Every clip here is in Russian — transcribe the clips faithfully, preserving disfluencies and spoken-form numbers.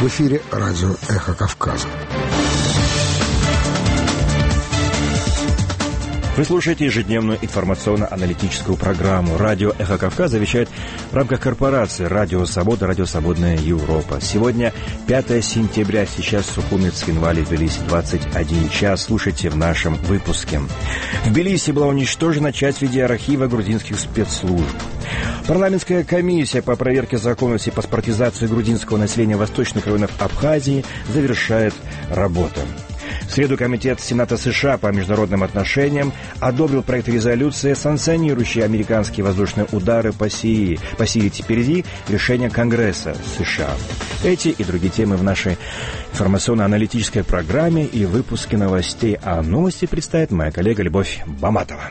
В эфире радио «Эхо Кавказа». Вы слушаете ежедневную информационно-аналитическую программу. Радио «Эхо Кавказа» вещает в рамках корпорации «Радио Свобода», «Радио Свободная Европа». Сегодня пятое сентября, сейчас в Сухуми, Цхинвале, в Тбилиси, двадцать один час. Слушайте в нашем выпуске. В Тбилиси была уничтожена часть видеоархива грузинских спецслужб. Парламентская комиссия по проверке законности и паспортизации грузинского населения восточных районов Абхазии завершает работу. В среду Комитет Сената США по международным отношениям одобрил проект резолюции, санкционирующий американские воздушные удары по Сирии, по Сирии впереди решения Конгресса США. Эти и другие темы в нашей информационно-аналитической программе и выпуске новостей. А новости представит моя коллега Любовь Баматова.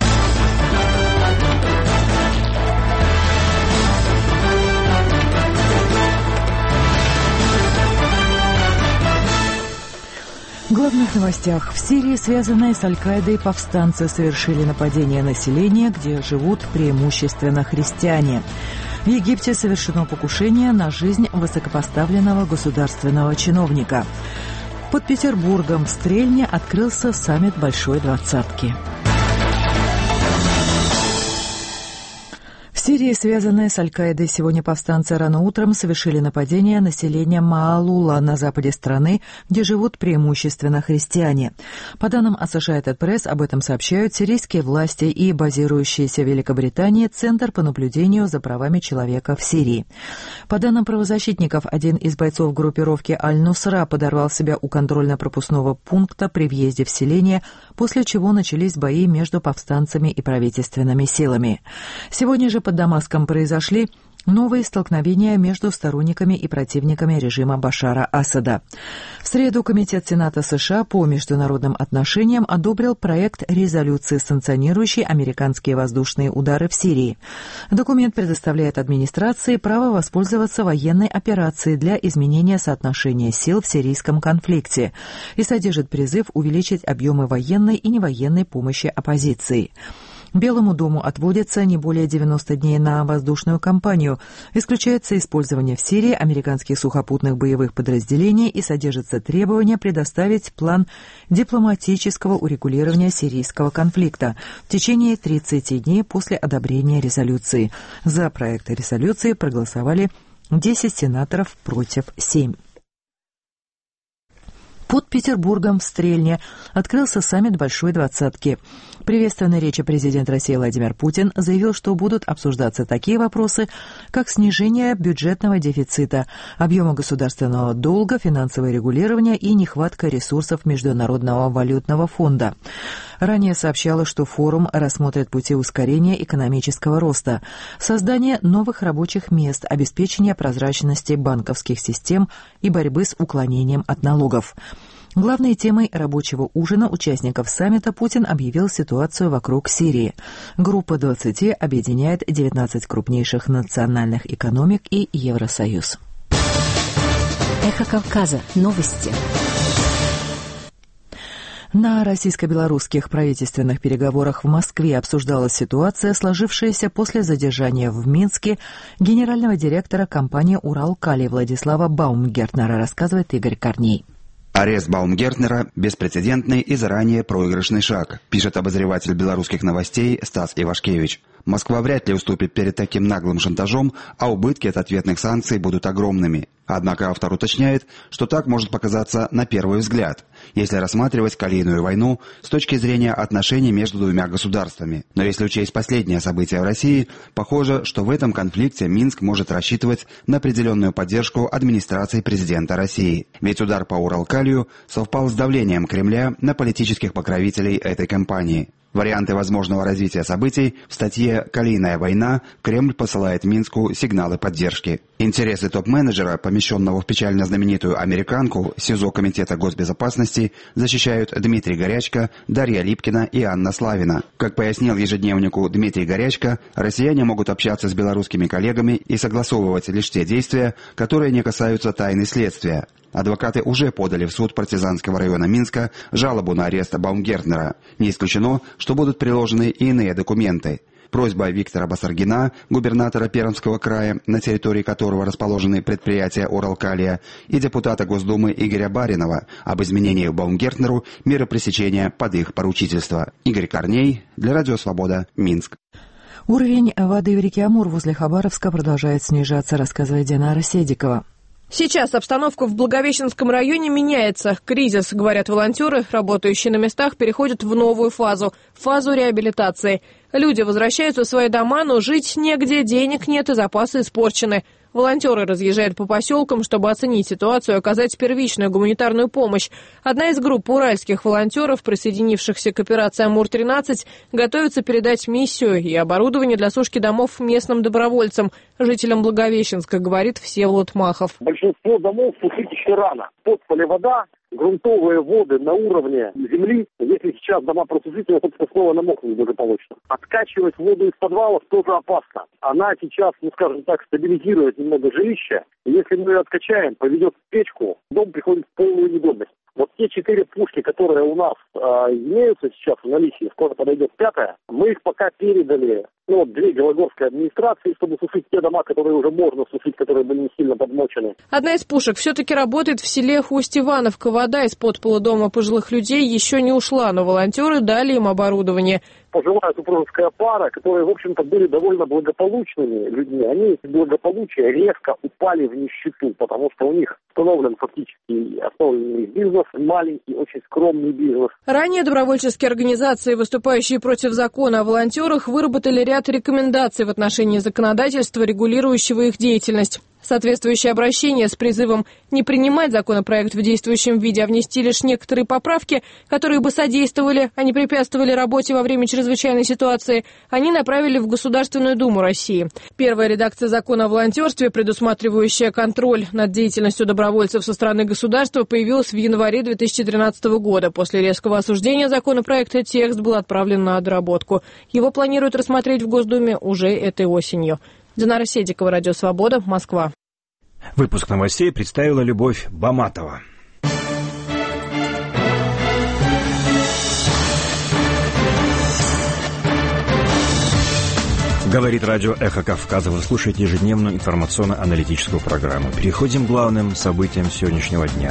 В главных новостях. В Сирии, связанные с Аль-Каидой, повстанцы совершили нападение на селение, где живут преимущественно христиане. В Египте совершено покушение на жизнь высокопоставленного государственного чиновника. Под Петербургом в Стрельне открылся саммит Большой Двадцатки. В Сирии, связанные с Аль-Каидой, сегодня повстанцы рано утром совершили нападение на селение Маалула на западе страны, где живут преимущественно христиане. По данным Associated Press, об этом сообщают сирийские власти и базирующийся в Великобритании Центр по наблюдению за правами человека в Сирии. По данным правозащитников, один из бойцов группировки Аль-Нусра подорвал себя у контрольно-пропускного пункта при въезде в селение, после чего начались бои между повстанцами и правительственными силами. Сегодня же под Дамаском произошли новые столкновения между сторонниками и противниками режима Башара Асада. В среду Комитет Сената США по международным отношениям одобрил проект резолюции, санкционирующей американские воздушные удары в Сирии. Документ предоставляет администрации право воспользоваться военной операцией для изменения соотношения сил в сирийском конфликте и содержит призыв увеличить объемы военной и невоенной помощи оппозиции. Белому дому отводится не более девяноста дней на воздушную кампанию. Исключается использование в Сирии американских сухопутных боевых подразделений и содержится требование предоставить план дипломатического урегулирования сирийского конфликта в течение тридцати дней после одобрения резолюции. За проект резолюции проголосовали десять сенаторов против семи. Под Петербургом в Стрельне открылся саммит Большой Двадцатки. В приветственной речи президент России Владимир Путин заявил, что будут обсуждаться такие вопросы, как снижение бюджетного дефицита, объема государственного долга, финансовое регулирование и нехватка ресурсов Международного валютного фонда. Ранее сообщалось, что форум рассмотрит пути ускорения экономического роста, создание новых рабочих мест, обеспечение прозрачности банковских систем и борьбы с уклонением от налогов. Главной темой рабочего ужина участников саммита Путин объявил ситуацию вокруг Сирии. Группа двадцати объединяет девятнадцать крупнейших национальных экономик и Евросоюз. Эхо Кавказа. Новости. На российско-белорусских правительственных переговорах в Москве обсуждалась ситуация, сложившаяся после задержания в Минске генерального директора компании «Уралкали» Владислава Баумгертнера, рассказывает Игорь Корней. Арест Баумгертнера – беспрецедентный и заранее проигрышный шаг, пишет обозреватель белорусских новостей Стас Ивашкевич. Москва вряд ли уступит перед таким наглым шантажом, а убытки от ответных санкций будут огромными. Однако автор уточняет, что так может показаться на первый взгляд, если рассматривать калийную войну с точки зрения отношений между двумя государствами. Но если учесть последние события в России, похоже, что в этом конфликте Минск может рассчитывать на определенную поддержку администрации президента России. Ведь удар по Уралкалию совпал с давлением Кремля на политических покровителей этой компании. Варианты возможного развития событий в статье «Калийная война» Кремль посылает Минску сигналы поддержки. Интересы топ-менеджера, помещенного в печально знаменитую американку, СИЗО Комитета госбезопасности, защищают Дмитрий Горячко, Дарья Липкина и Анна Славина. Как пояснил ежедневнику Дмитрий Горячко, россияне могут общаться с белорусскими коллегами и согласовывать лишь те действия, которые не касаются тайны следствия. Адвокаты уже подали в суд партизанского района Минска жалобу на арест Баумгертнера. Не исключено, что будут приложены и иные документы. Просьба Виктора Басаргина, губернатора Пермского края, на территории которого расположены предприятия Уралкалия, и депутата Госдумы Игоря Баринова об изменении Баумгертнеру меры пресечения под их поручительство. Игорь Корней, для Радио Свобода, Минск. Уровень воды в реке Амур возле Хабаровска продолжает снижаться, рассказывает Динара Седикова. Сейчас обстановка в Благовещенском районе меняется. Кризис, говорят волонтеры, работающие на местах, переходит в новую фазу – фазу реабилитации. Люди возвращаются в свои дома, но жить негде, денег нет и запасы испорчены. Волонтеры разъезжают по поселкам, чтобы оценить ситуацию и оказать первичную гуманитарную помощь. Одна из групп уральских волонтеров, присоединившихся к операции «Амур-тринадцать», готовится передать миссию и оборудование для сушки домов местным добровольцам, жителям Благовещенска, говорит Всеволод Махов. Большинство домов сушить еще рано. Подполе вода, грунтовые воды на уровне земли. Если сейчас дома просушить, то снова намокнут благополучно. Откачивать воду из подвалов тоже опасно. Она сейчас, ну скажем так, стабилизирует немного жилище. Если мы ее откачаем, поведет в печку, дом приходит в полную негодность. Вот те четыре пушки, которые у нас э, имеются сейчас в наличии, скоро подойдет пятая, мы их пока передали, ну, вот две Белогорской администрации, чтобы сушить те дома, которые уже можно сушить, которые были не сильно подмочены. Одна из пушек все-таки работает в селе Хусть-Ивановка. Вода из-под пола дома пожилых людей еще не ушла, но волонтеры дали им оборудование. Пожилая супружеская пара, которые, в общем-то, были довольно благополучными людьми, они из благополучия резко упали в нищету, потому что у них установлен фактически основной бизнес, маленький, очень скромный бизнес. Ранее добровольческие организации, выступающие против закона о волонтерах, выработали ряд рекомендаций в отношении законодательства, регулирующего их деятельность. Соответствующее обращение с призывом не принимать законопроект в действующем виде, а внести лишь некоторые поправки, которые бы содействовали, а не препятствовали работе во время чрезвычайной ситуации, они направили в Государственную Думу России. Первая редакция закона о волонтерстве, предусматривающая контроль над деятельностью добровольцев со стороны государства, появилась в январе две тысячи тринадцатого года. После резкого осуждения законопроекта текст был отправлен на доработку. Его планируют рассмотреть в Госдуме уже этой осенью. Динара Седикова, Радио Свобода, Москва. Выпуск новостей представила Любовь Баматова. Говорит радио «Эхо Кавказа». Вы слушаете ежедневную информационно-аналитическую программу. Переходим к главным событиям сегодняшнего дня.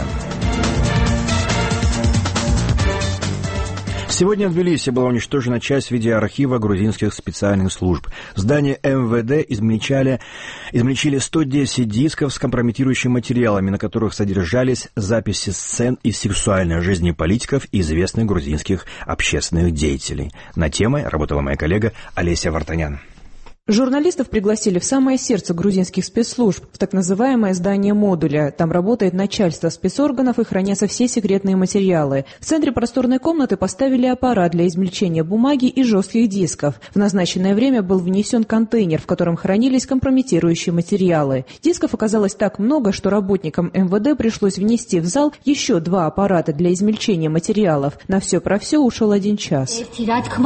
Сегодня в Тбилиси была уничтожена часть видеоархива грузинских специальных служб. Здание эм вэ дэ измельчали, измельчили сто десять дисков с компрометирующими материалами, на которых содержались записи сцен из сексуальной жизни политиков и известных грузинских общественных деятелей. Над темой работала моя коллега Олеся Вартанян. Журналистов пригласили в самое сердце грузинских спецслужб, в так называемое здание модуля. Там работает начальство спецорганов и хранятся все секретные материалы. В центре просторной комнаты поставили аппарат для измельчения бумаги и жестких дисков. В назначенное время был внесен контейнер, в котором хранились компрометирующие материалы. Дисков оказалось так много, что работникам эм вэ дэ пришлось внести в зал еще два аппарата для измельчения материалов. На все про все ушел один час. С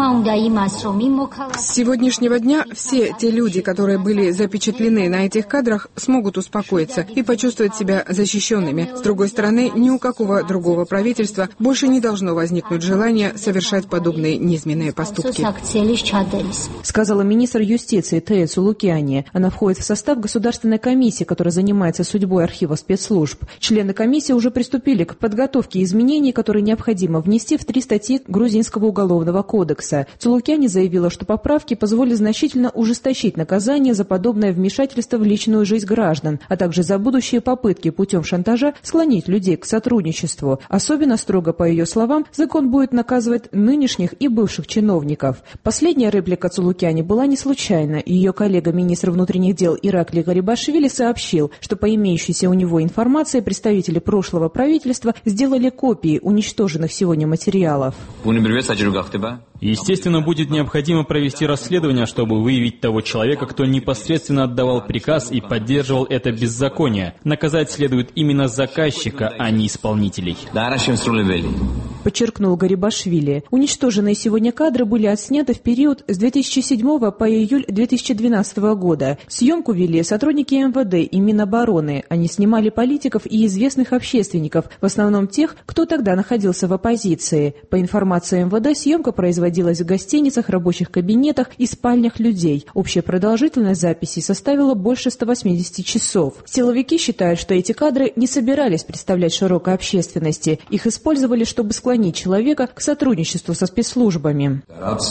сегодняшнего дня все те люди, которые были запечатлены на этих кадрах, смогут успокоиться и почувствовать себя защищенными. С другой стороны, ни у какого другого правительства больше не должно возникнуть желания совершать подобные низменные поступки. Сказала министр юстиции Тея Цулукяни. Она входит в состав Государственной комиссии, которая занимается судьбой архива спецслужб. Члены комиссии уже приступили к подготовке изменений, которые необходимо внести в три статьи Грузинского уголовного кодекса. Цулукяни заявила, что поправки позволят значительно ужесточить наказание за подобное вмешательство в личную жизнь граждан, а также за будущие попытки путем шантажа склонить людей к сотрудничеству. Особенно строго, по ее словам, закон будет наказывать нынешних и бывших чиновников. Последняя реплика Цулукяни была не случайна. Ее коллега, министр внутренних дел Ираклий Гарибашвили, сообщил, что по имеющейся у него информации представители прошлого правительства сделали копии уничтоженных сегодня материалов. Естественно, будет необходимо провести расследование, чтобы выявить того человека, кто непосредственно отдавал приказ и поддерживал это беззаконие. Наказать следует именно заказчика, а не исполнителей. Подчеркнул Гарибашвили. Уничтоженные сегодня кадры были отсняты в период с две тысячи седьмого по июль две тысячи двенадцатого года. Съемку вели сотрудники эм вэ дэ и Минобороны. Они снимали политиков и известных общественников, в основном тех, кто тогда находился в оппозиции. По информации эм вэ дэ, съемка производилась проводилась в гостиницах, рабочих кабинетах и спальнях людей. Общая продолжительность записей составила больше ста восьмидесяти часов. Силовики считают, что эти кадры не собирались представлять широкой общественности. Их использовали, чтобы склонить человека к сотрудничеству со спецслужбами.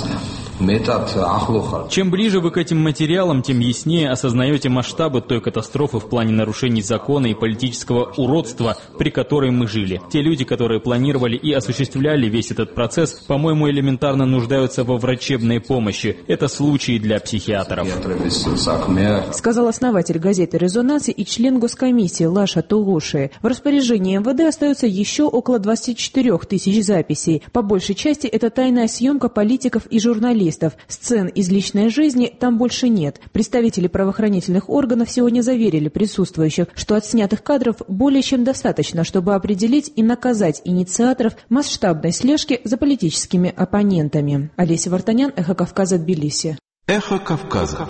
Чем ближе вы к этим материалам, тем яснее осознаете масштабы той катастрофы в плане нарушений закона и политического уродства, при которой мы жили. Те люди, которые планировали и осуществляли весь этот процесс, по-моему, элементарно нуждаются во врачебной помощи. Это случаи для психиатров. Сказал основатель газеты «Резонанс» и член госкомиссии Лаша Тулуши. В распоряжении эм вэ дэ остается еще около двадцати четырёх тысяч записей. По большей части это тайная съемка политиков и журналистов. Сцен из личной жизни там больше нет. Представители правоохранительных органов сегодня заверили присутствующих, что отснятых кадров более чем достаточно, чтобы определить и наказать инициаторов масштабной слежки за политическими оппонентами. Олеся Вартанян, Эхо Кавказа, Тбилиси. Эхо Кавказа.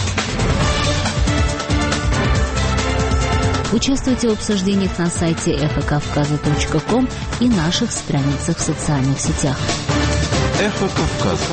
Участвуйте в обсуждениях на сайте эхо кавказа точка ком и наших страницах в социальных сетях. Эхо Кавказа.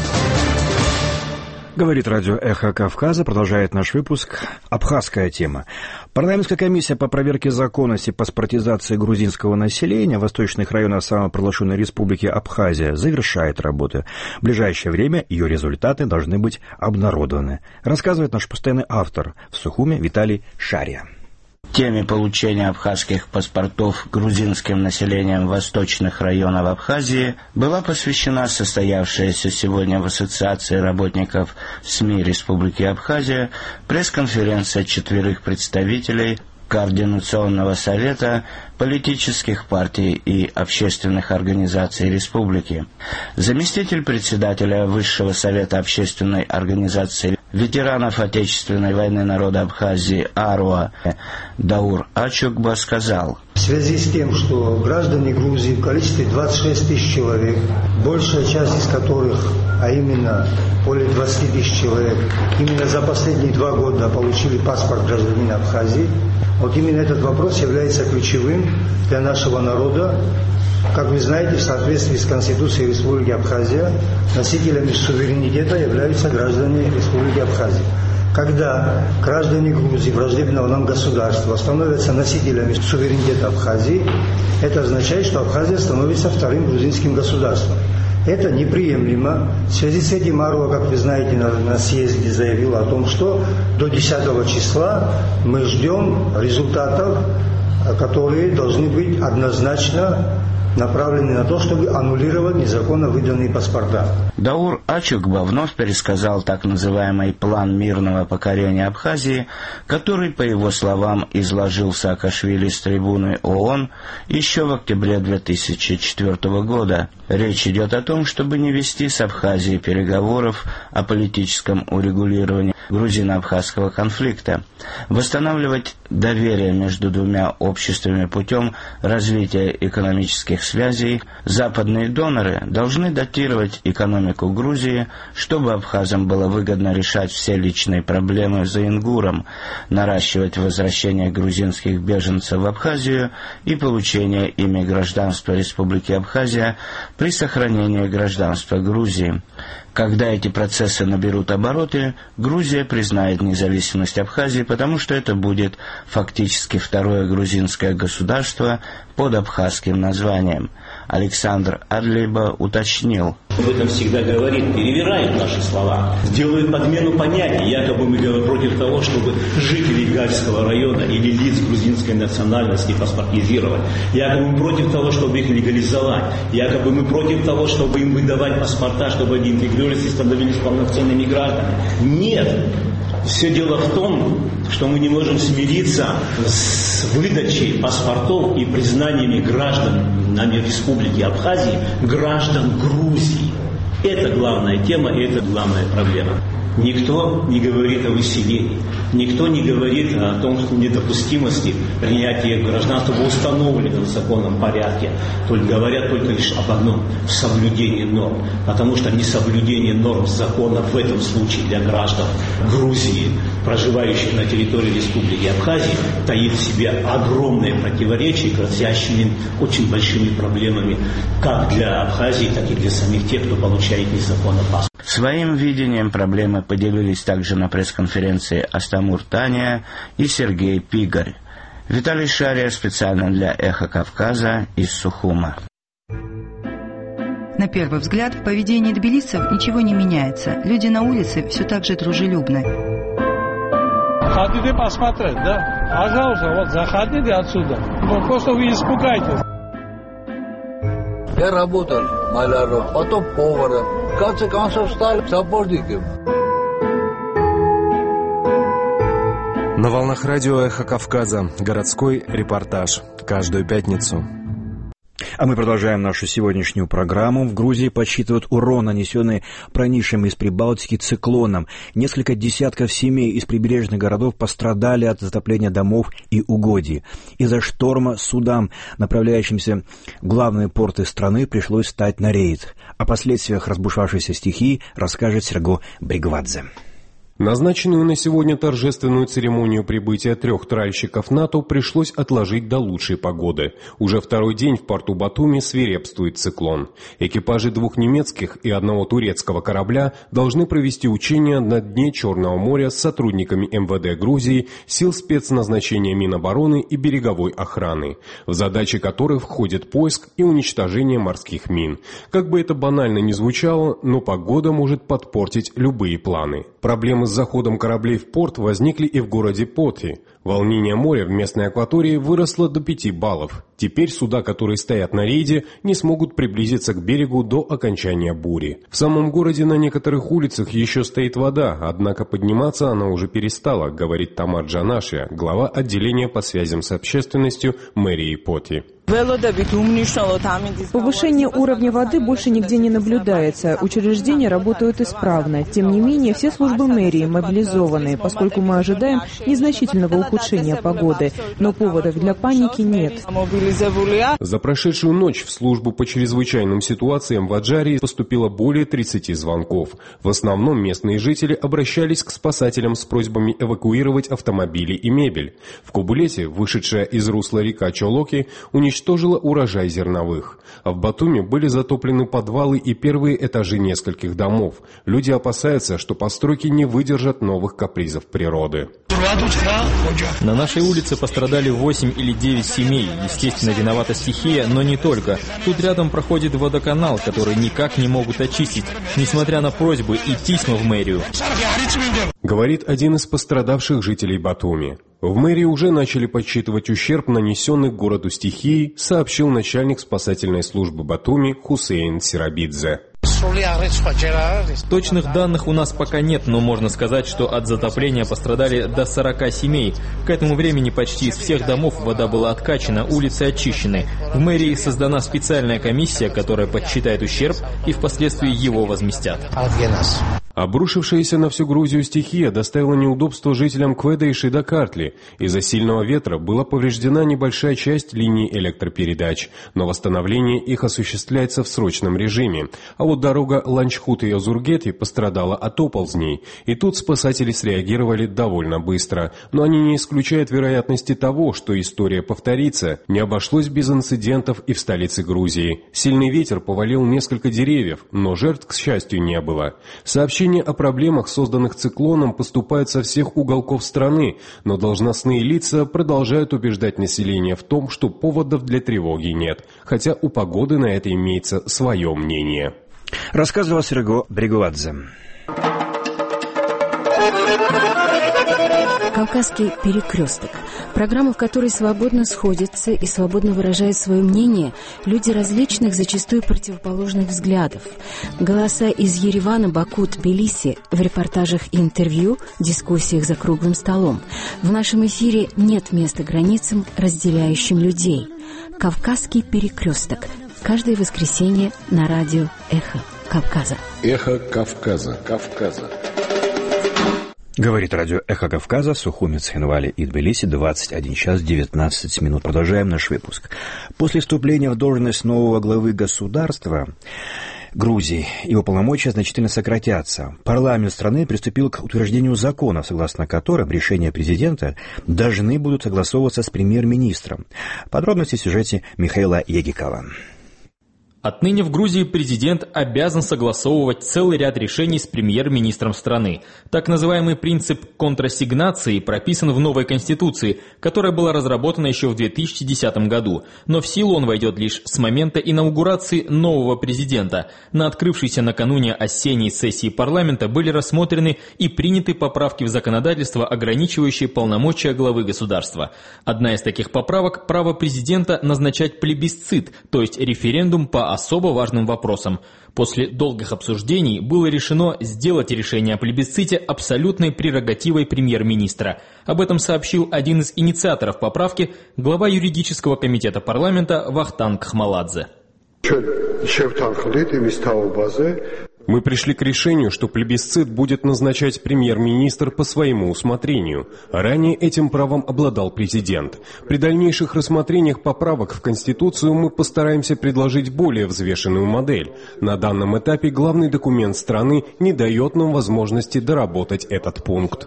Говорит радио «Эхо Кавказа», продолжает наш выпуск «Абхазская тема». Парламентская комиссия по проверке законности паспортизации грузинского населения в восточных районах самопровозглашенной республики Абхазия завершает работу. В ближайшее время ее результаты должны быть обнародованы, рассказывает наш постоянный автор в Сухуме Виталий Шария. Теме получения абхазских паспортов грузинским населением восточных районов Абхазии была посвящена состоявшаяся сегодня в Ассоциации работников СМИ Республики Абхазия пресс-конференция четверых представителей Координационного совета политических партий и общественных организаций республики. Заместитель председателя Высшего совета общественной организации ветеранов Отечественной войны народа Абхазии АРОА Даур Ачукба сказал: в связи с тем, что граждане Грузии в количестве двадцать шесть тысяч человек, большая часть из которых, а именно более двадцать тысяч человек, именно за последние два года получили паспорт гражданина Абхазии, вот именно этот вопрос является ключевым для нашего народа. Как вы знаете, в соответствии с Конституцией Республики Абхазия, носителями суверенитета являются граждане Республики Абхазия. Когда граждане Грузии, враждебного нам государства, становятся носителями суверенитета Абхазии, это означает, что Абхазия становится вторым грузинским государством. Это неприемлемо. В связи с этим АРОА, как вы знаете, на, на съезде заявила о том, что до десятого числа мы ждем результатов, которые должны быть однозначно направлены на то, чтобы аннулировать незаконно выданные паспорта. Даур Ачукба вновь пересказал так называемый план мирного покорения Абхазии, который, по его словам, изложил Саакашвили с трибуны ООН еще в октябре две тысячи четвёртого года. Речь идет о том, чтобы не вести с Абхазией переговоров о политическом урегулировании грузино-абхазского конфликта, восстанавливать доверие между двумя обществами путем развития экономических связей. Западные доноры должны датировать экономику Грузии, чтобы абхазам было выгодно решать все личные проблемы за ингуром, наращивать возвращение грузинских беженцев в Абхазию и получение ими гражданства Республики Абхазия при сохранении гражданства Грузии. Когда эти процессы наберут обороты, Грузия признает независимость Абхазии, потому что это будет фактически второе грузинское государство под абхазским названием. Александр Адлиба уточнил: об этом всегда говорит, перевирают наши слова, делают подмену понятий. Якобы мы говорим против того, чтобы жителей Гальского района или лиц грузинской национальности паспортизировать. Якобы мы против того, чтобы их легализовать. Якобы мы против того, чтобы им выдавать паспорта, чтобы они интегрировались и становились полноценными гражданами. Нет. Все дело в том, что мы не можем смириться с выдачей паспортов и признаниями граждан нами Республики Абхазии, граждан Грузии. Это главная тема и это главная проблема. Никто не говорит о выселении, никто не говорит о том, что недопустимости принятия гражданства в установленном законном порядке. Только говорят только лишь об одном – соблюдении норм. Потому что несоблюдение норм закона в этом случае для граждан Грузии, проживающих на территории Республики Абхазия, таит в себе огромные противоречия, грозящими очень большими проблемами как для Абхазии, так и для самих тех, кто получает незаконно паспорт. Своим видением проблемы поделились также на пресс-конференции Астамур Таня и Сергей Пигарь. Виталий Шария специально для «Эхо Кавказа» из Сухума. На первый взгляд, в поведении тбилисцев ничего не меняется. Люди на улице все так же дружелюбны. Хотите посмотреть, да? Пожалуйста, вот заходите отсюда. Ну, просто вы испугаетесь. Я работал маляром, потом поваром. В конце концов стал сапожником. На волнах радио «Эхо Кавказа» городской репортаж. Каждую пятницу. А мы продолжаем нашу сегодняшнюю программу. В Грузии подсчитывают урон, нанесенный пронесшим из Прибалтики циклоном. Несколько десятков семей из прибережных городов пострадали от затопления домов и угодий. Из-за шторма судам, направляющимся в главные порты страны, пришлось встать на рейд. О последствиях разбушевавшейся стихии расскажет Серго Бригвадзе. Назначенную на сегодня торжественную церемонию прибытия трех тральщиков НАТО пришлось отложить до лучшей погоды. Уже второй день в порту Батуми свирепствует циклон. Экипажи двух немецких и одного турецкого корабля должны провести учения на дне Черного моря с сотрудниками эм вэ дэ Грузии, сил спецназначения Минобороны и береговой охраны, в задачи которых входит поиск и уничтожение морских мин. Как бы это банально ни звучало, но погода может подпортить любые планы. Проблемы с заходом кораблей в порт возникли и в городе Поти. Волнение моря в местной акватории выросло до пяти баллов. Теперь суда, которые стоят на рейде, не смогут приблизиться к берегу до окончания бури. В самом городе на некоторых улицах еще стоит вода, однако подниматься она уже перестала, говорит Тамар Джанашия, глава отделения по связям с общественностью мэрии Поти. Повышение уровня воды больше нигде не наблюдается. Учреждения работают исправно. Тем не менее, все службы мэрии мобилизованы, поскольку мы ожидаем незначительного ухудшения погоды. Но поводов для паники нет. За прошедшую ночь в службу по чрезвычайным ситуациям в Аджарии поступило более тридцати звонков. В основном местные жители обращались к спасателям с просьбами эвакуировать автомобили и мебель. В Кубулете, вышедшая из русла река Чолоки, уничтожила урожай зерновых. А в Батуми были затоплены подвалы и первые этажи нескольких домов. Люди опасаются, что постройки не выдержат новых капризов природы. На нашей улице пострадали восемь или девять семей. Естественно, виновата стихия, но не только. Тут рядом проходит водоканал, который никак не могут очистить, несмотря на просьбы и письма в мэрию. Говорит один из пострадавших жителей Батуми. В мэрии уже начали подсчитывать ущерб, нанесенный городу стихией, сообщил начальник спасательной службы Батуми Хусейн Сирабидзе. Точных данных у нас пока нет, но можно сказать, что от затопления пострадали до сорока семей. К этому времени почти из всех домов вода была откачана, улицы очищены. В мэрии создана специальная комиссия, которая подсчитает ущерб и впоследствии его возместят. Обрушившаяся на всю Грузию стихия доставила неудобства жителям Кведа и Шидакартли. Из-за сильного ветра была повреждена небольшая часть линий электропередач, но восстановление их осуществляется в срочном режиме. А вот дорога Ланчхут и Озургети пострадала от оползней, и тут спасатели среагировали довольно быстро. Но они не исключают вероятности того, что история повторится. Не обошлось без инцидентов и в столице Грузии. Сильный ветер повалил несколько деревьев, но жертв, к счастью, не было. Сообщение Сообщения о проблемах, созданных циклоном, поступают со всех уголков страны, но должностные лица продолжают убеждать население в том, что поводов для тревоги нет, хотя у погоды на это имеется свое мнение. Рассказывал Серго Бригвадзе. «Кавказский перекресток» – программа, в которой свободно сходятся и свободно выражают свое мнение люди различных, зачастую противоположных взглядов. Голоса из Еревана, Баку, Тбилиси в репортажах и интервью, дискуссиях за круглым столом. В нашем эфире нет места границам, разделяющим людей. «Кавказский перекресток» – каждое воскресенье на радио «Эхо Кавказа». «Эхо Кавказа». Кавказа. Говорит радио «Эхо Кавказа», Сухуми, Цхинвали и Тбилиси, двадцать один час девятнадцать минут. Продолжаем наш выпуск. После вступления в должность нового главы государства Грузии его полномочия значительно сократятся. Парламент страны приступил к утверждению законов, согласно которым решения президента должны будут согласовываться с премьер-министром. Подробности в сюжете Михаила Егикова. Отныне в Грузии президент обязан согласовывать целый ряд решений с премьер-министром страны. Так называемый принцип контрасигнации прописан в новой конституции, которая была разработана еще в две тысячи десятом году. Но в силу он войдет лишь с момента инаугурации нового президента. На открывшейся накануне осенней сессии парламента были рассмотрены и приняты поправки в законодательство, ограничивающие полномочия главы государства. Одна из таких поправок – право президента назначать плебисцит, то есть референдум по особо важным вопросам. После долгих обсуждений было решено сделать решение о плебисците абсолютной прерогативой премьер-министра. Об этом сообщил один из инициаторов поправки, глава юридического комитета парламента Вахтанг Хмаладзе. Мы пришли к решению, что плебисцит будет назначать премьер-министр по своему усмотрению. Ранее этим правом обладал президент. При дальнейших рассмотрениях поправок в Конституцию мы постараемся предложить более взвешенную модель. На данном этапе главный документ страны не дает нам возможности доработать этот пункт.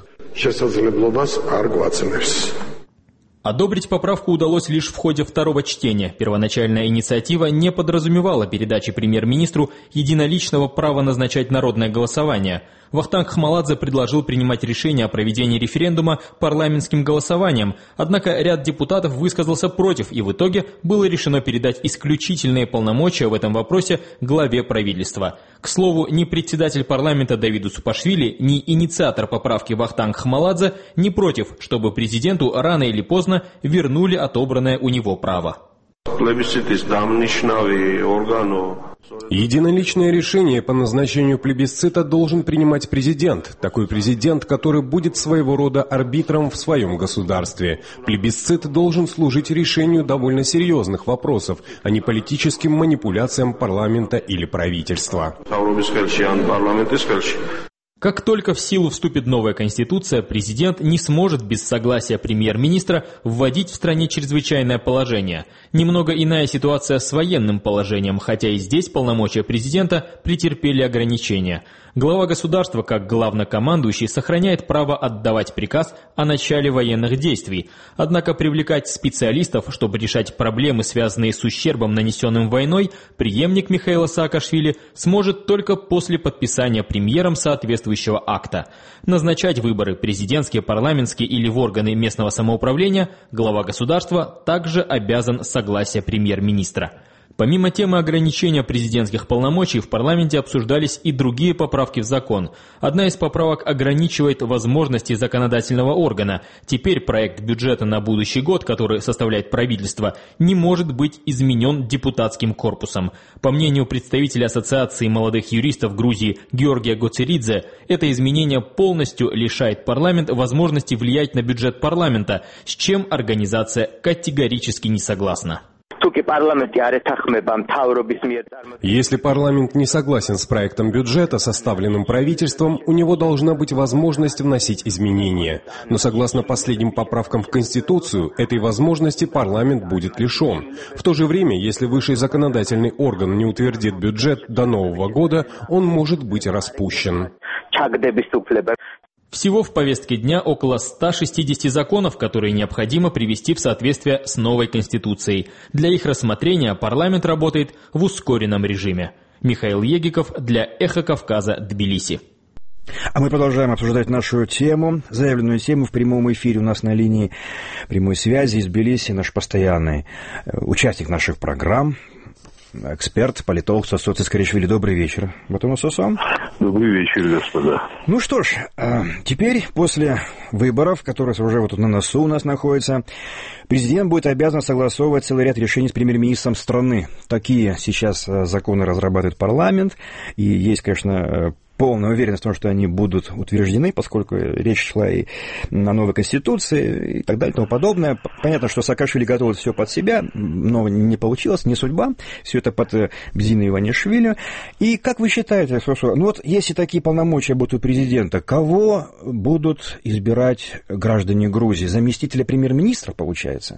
Одобрить поправку удалось лишь в ходе второго чтения. Первоначальная инициатива не подразумевала передачи премьер-министру единоличного права назначать народное голосование. Вахтанг Хмаладзе предложил принимать решение о проведении референдума парламентским голосованием, однако ряд депутатов высказался против, и в итоге было решено передать исключительные полномочия в этом вопросе главе правительства. К слову, ни председатель парламента Давиду Супашвили, ни инициатор поправки Вахтанг Хмаладзе не против, чтобы президенту рано или поздно вернули отобранное у него право. Единоличное решение по назначению плебисцита должен принимать президент. Такой президент, который будет своего рода арбитром в своем государстве. Плебисцит должен служить решению довольно серьезных вопросов, а не политическим манипуляциям парламента или правительства. Как только в силу вступит новая конституция, президент не сможет без согласия премьер-министра вводить в стране чрезвычайное положение. Немного иная ситуация с военным положением, хотя и здесь полномочия президента претерпели ограничения. Глава государства, как главнокомандующий, сохраняет право отдавать приказ о начале военных действий. Однако привлекать специалистов, чтобы решать проблемы, связанные с ущербом, нанесенным войной, преемник Михаила Саакашвили сможет только после подписания премьером соответствующего акта. Назначать выборы президентские, парламентские или в органы местного самоуправления глава государства также обязан согласия премьер-министра. Помимо темы ограничения президентских полномочий, в парламенте обсуждались и другие поправки в закон. Одна из поправок ограничивает возможности законодательного органа. Теперь проект бюджета на будущий год, который составляет правительство, не может быть изменен депутатским корпусом. По мнению представителя Ассоциации молодых юристов Грузии Георгия Гоцеридзе, это изменение полностью лишает парламент возможности влиять на бюджет парламента, с чем организация категорически не согласна. Если парламент не согласен с проектом бюджета, составленным правительством, у него должна быть возможность вносить изменения. Но согласно последним поправкам в Конституцию, этой возможности парламент будет лишен. В то же время, если высший законодательный орган не утвердит бюджет до Нового года, он может быть распущен. Всего в повестке дня около ста шестидесяти законов, которые необходимо привести в соответствие с новой Конституцией. Для их рассмотрения парламент работает в ускоренном режиме. Михаил Егиков для «Эхо Кавказа», Тбилиси. А мы продолжаем обсуждать нашу тему, заявленную тему в прямом эфире. У нас на линии прямой связи из Тбилиси наш постоянный участник наших программ, эксперт, политолог Сосо Цискаришвили. Добрый вечер. Батон Сосо. Добрый вечер, господа. Ну что ж, теперь после выборов, которые уже вот тут на носу у нас находятся, президент будет обязан согласовывать целый ряд решений с премьер-министром страны. Такие сейчас законы разрабатывает парламент. И есть, конечно, полная уверенность в том, что они будут утверждены, поскольку речь шла и о новой конституции и так далее и тому подобное. Понятно, что Саакашвили готовит все под себя, но не получилось, не судьба. Все это под Бзину Иванишвили. И как вы считаете, что, ну вот если такие полномочия будут у президента, кого будут избирать граждане Грузии? Заместителя премьер-министра, получается?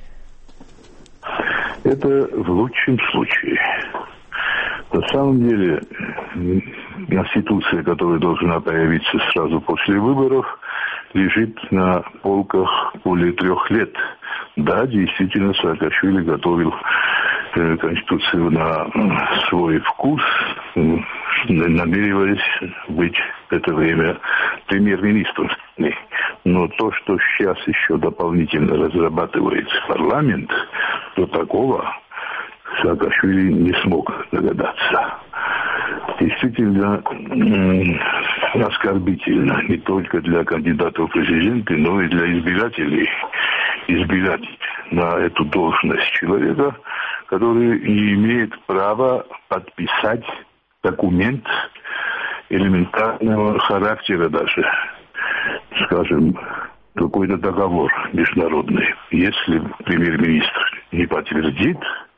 Это в лучшем случае. На самом деле, конституция, которая должна появиться сразу после выборов, лежит на полках более трех лет. Да, действительно, Саакашвили готовил э, конституцию на свой вкус, э, намереваясь быть в это время премьер-министром страны. Но то, что сейчас еще дополнительно разрабатывается парламент, то такого Саакашвили не смог догадаться. Действительно, оскорбительно не только для кандидатов в президенты, но и для избирателей избирать на эту должность человека, который не имеет права подписать документ элементарного характера даже, скажем, какой-то договор международный. Если премьер-министр не подтвердит,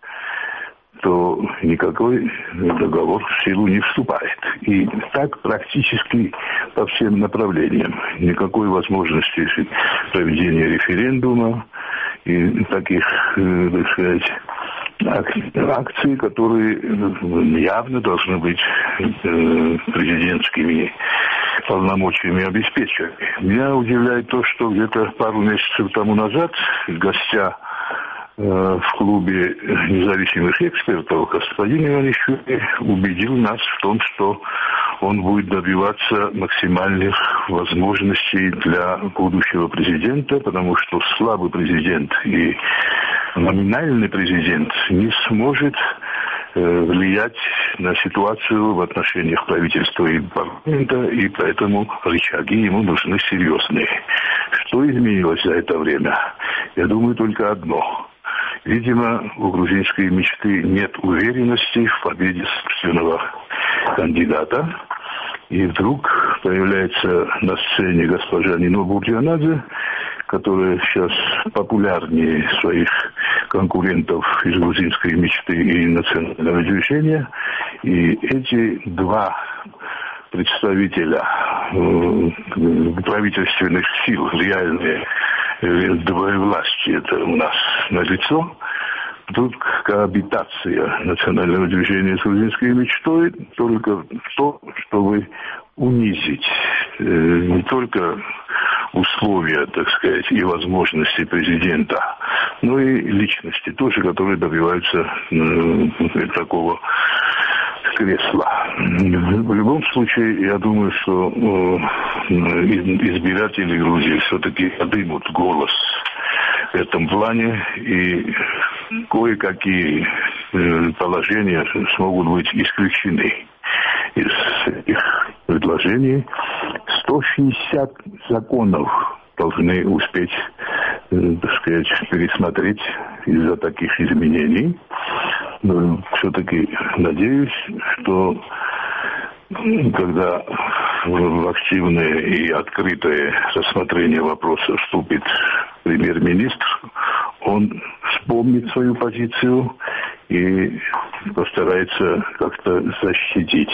то никакой договор в силу не вступает. И так практически по всем направлениям. Никакой возможности проведения референдума и таких, так сказать, акций, которые явно должны быть президентскими полномочиями обеспечены. Меня удивляет то, что где-то пару месяцев тому назад, гостя в клубе независимых экспертов, господин Иванишвили убедил нас в том, что он будет добиваться максимальных возможностей для будущего президента, потому что слабый президент и номинальный президент не сможет влиять на ситуацию в отношениях правительства и парламента, и поэтому рычаги ему нужны серьезные. Что изменилось за это время? Я думаю, только одно. Видимо, у грузинской мечты нет уверенности в победе собственного кандидата. И вдруг появляется на сцене госпожа Нино Бурдианадзе, которая сейчас популярнее своих конкурентов из грузинской мечты и национального движения. И эти два представителя э, правительственных сил, реальные э, двоевластие, это у нас налицо. Тут коабитация национального движения с грузинской мечтой только то, чтобы унизить э, не только условия, так сказать, и возможности президента, но и личности тоже, которые добиваются э, такого кресла. В любом случае, я думаю, что э, избиратели Грузии все-таки поднимут голос в этом плане, и кое-какие э, положения смогут быть исключены из этих предложений. сто шестьдесят законов должны успеть, э, так сказать, пересмотреть из-за таких изменений. Но все-таки надеюсь, что когда в активное и открытое рассмотрение вопроса вступит премьер-министр, он вспомнит свою позицию и постарается как-то защитить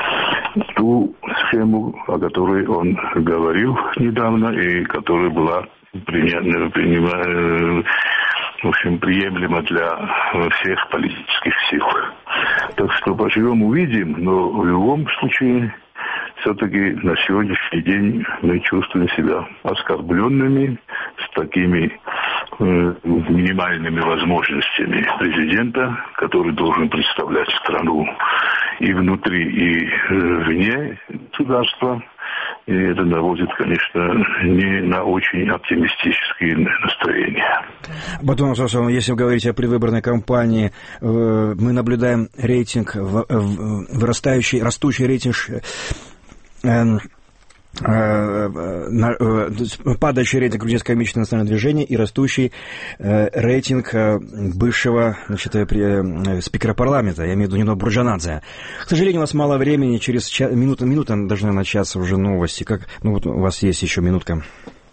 ту схему, о которой он говорил недавно и которая была приня... принимая, в общем, приемлема для всех политических сил. Так что поживем, увидим, но в любом случае все-таки на сегодняшний день мы чувствуем себя оскорбленными с такими э, минимальными возможностями президента, который должен представлять страну и внутри, и э, вне государства. И это наводит, конечно, не на очень оптимистические настроения. Батон Сосов, если вы говорите о предвыборной кампании, мы наблюдаем рейтинг, вырастающий, растущий рейтинг падающий рейтинг грузинского экономического национального движения и растущий рейтинг бывшего, значит, спикера парламента, я имею в виду Нино Бурджанадзе. К сожалению, у нас мало времени, через час, минута, минута должны начаться уже новости. Как, ну, вот у вас есть еще минутка.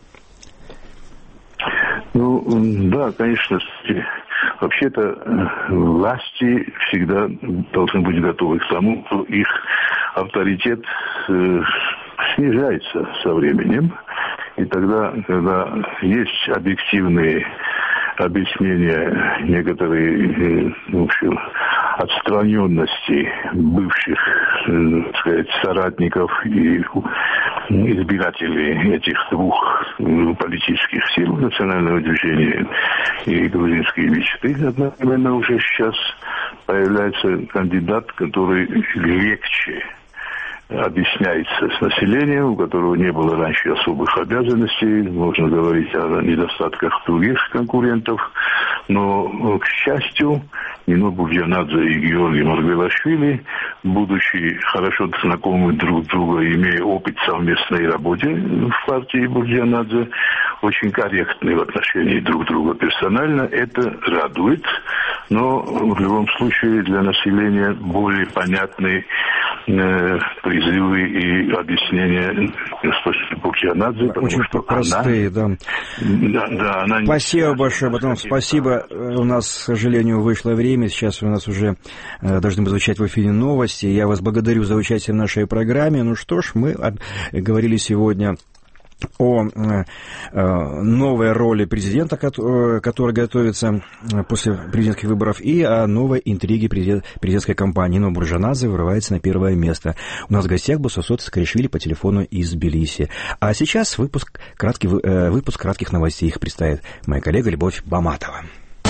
Ну, да, конечно, вообще-то власти всегда должны быть готовы к тому, что их авторитет снижается со временем, и тогда, когда есть объективные объяснения некоторой, в общем, отстраненности бывших, так сказать, соратников и избирателей этих двух политических сил, национального движения и грузинские мечты, одновременно уже сейчас появляется кандидат, который легче объясняется с населением, у которого не было раньше особых обязанностей, можно говорить о недостатках других конкурентов, но, к счастью, Нино Бурджанадзе и Георгий Маргвелашвили, будучи хорошо знакомы друг друга, имея опыт совместной работы в партии Бурджанадзе, очень корректны в отношении друг друга персонально, это радует, но в любом случае для населения более понятны э, призывы и объяснения господина Бурджанадзе, потому очень что простые, она... Да. Да, да, она спасибо большое, потом спасибо. У нас, к сожалению, вышло время, сейчас у нас уже э, должны быть звучать в эфире новости. Я вас благодарю за участие в нашей программе. Ну что ж, мы об... говорили сегодня о э, новой роли президента, который готовится после президентских выборов, и о новой интриге президент, президентской кампании. Нино Бурджанадзе вырывается на первое место. У нас в гостях был Сосот Сакаришвили по телефону из Тбилиси. А сейчас выпуск, краткий, э, выпуск кратких новостей. Их представит моя коллега Любовь Баматова.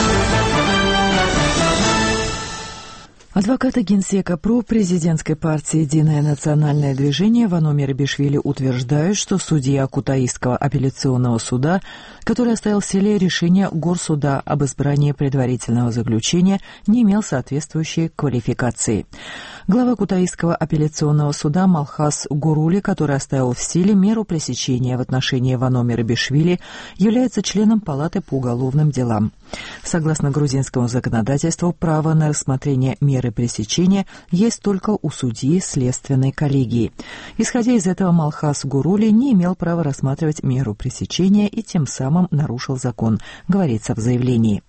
Адвокаты генсека пропрезидентской партии «Единое национальное движение» Вано Мерабишвили утверждают, что судья Кутаисского апелляционного суда, который оставил в силе решение Горсуда об избрании предварительного заключения, не имел соответствующей квалификации. Глава Кутаисского апелляционного суда Малхас Гурули, который оставил в силе меру пресечения в отношении Вано Мерабишвили, является членом Палаты по уголовным делам. Согласно грузинскому законодательству, право на рассмотрение меры пресечения есть только у судьи следственной коллегии. Исходя из этого, Малхас Гурули не имел права рассматривать меру пресечения и тем самым нарушил закон, говорится в заявлении.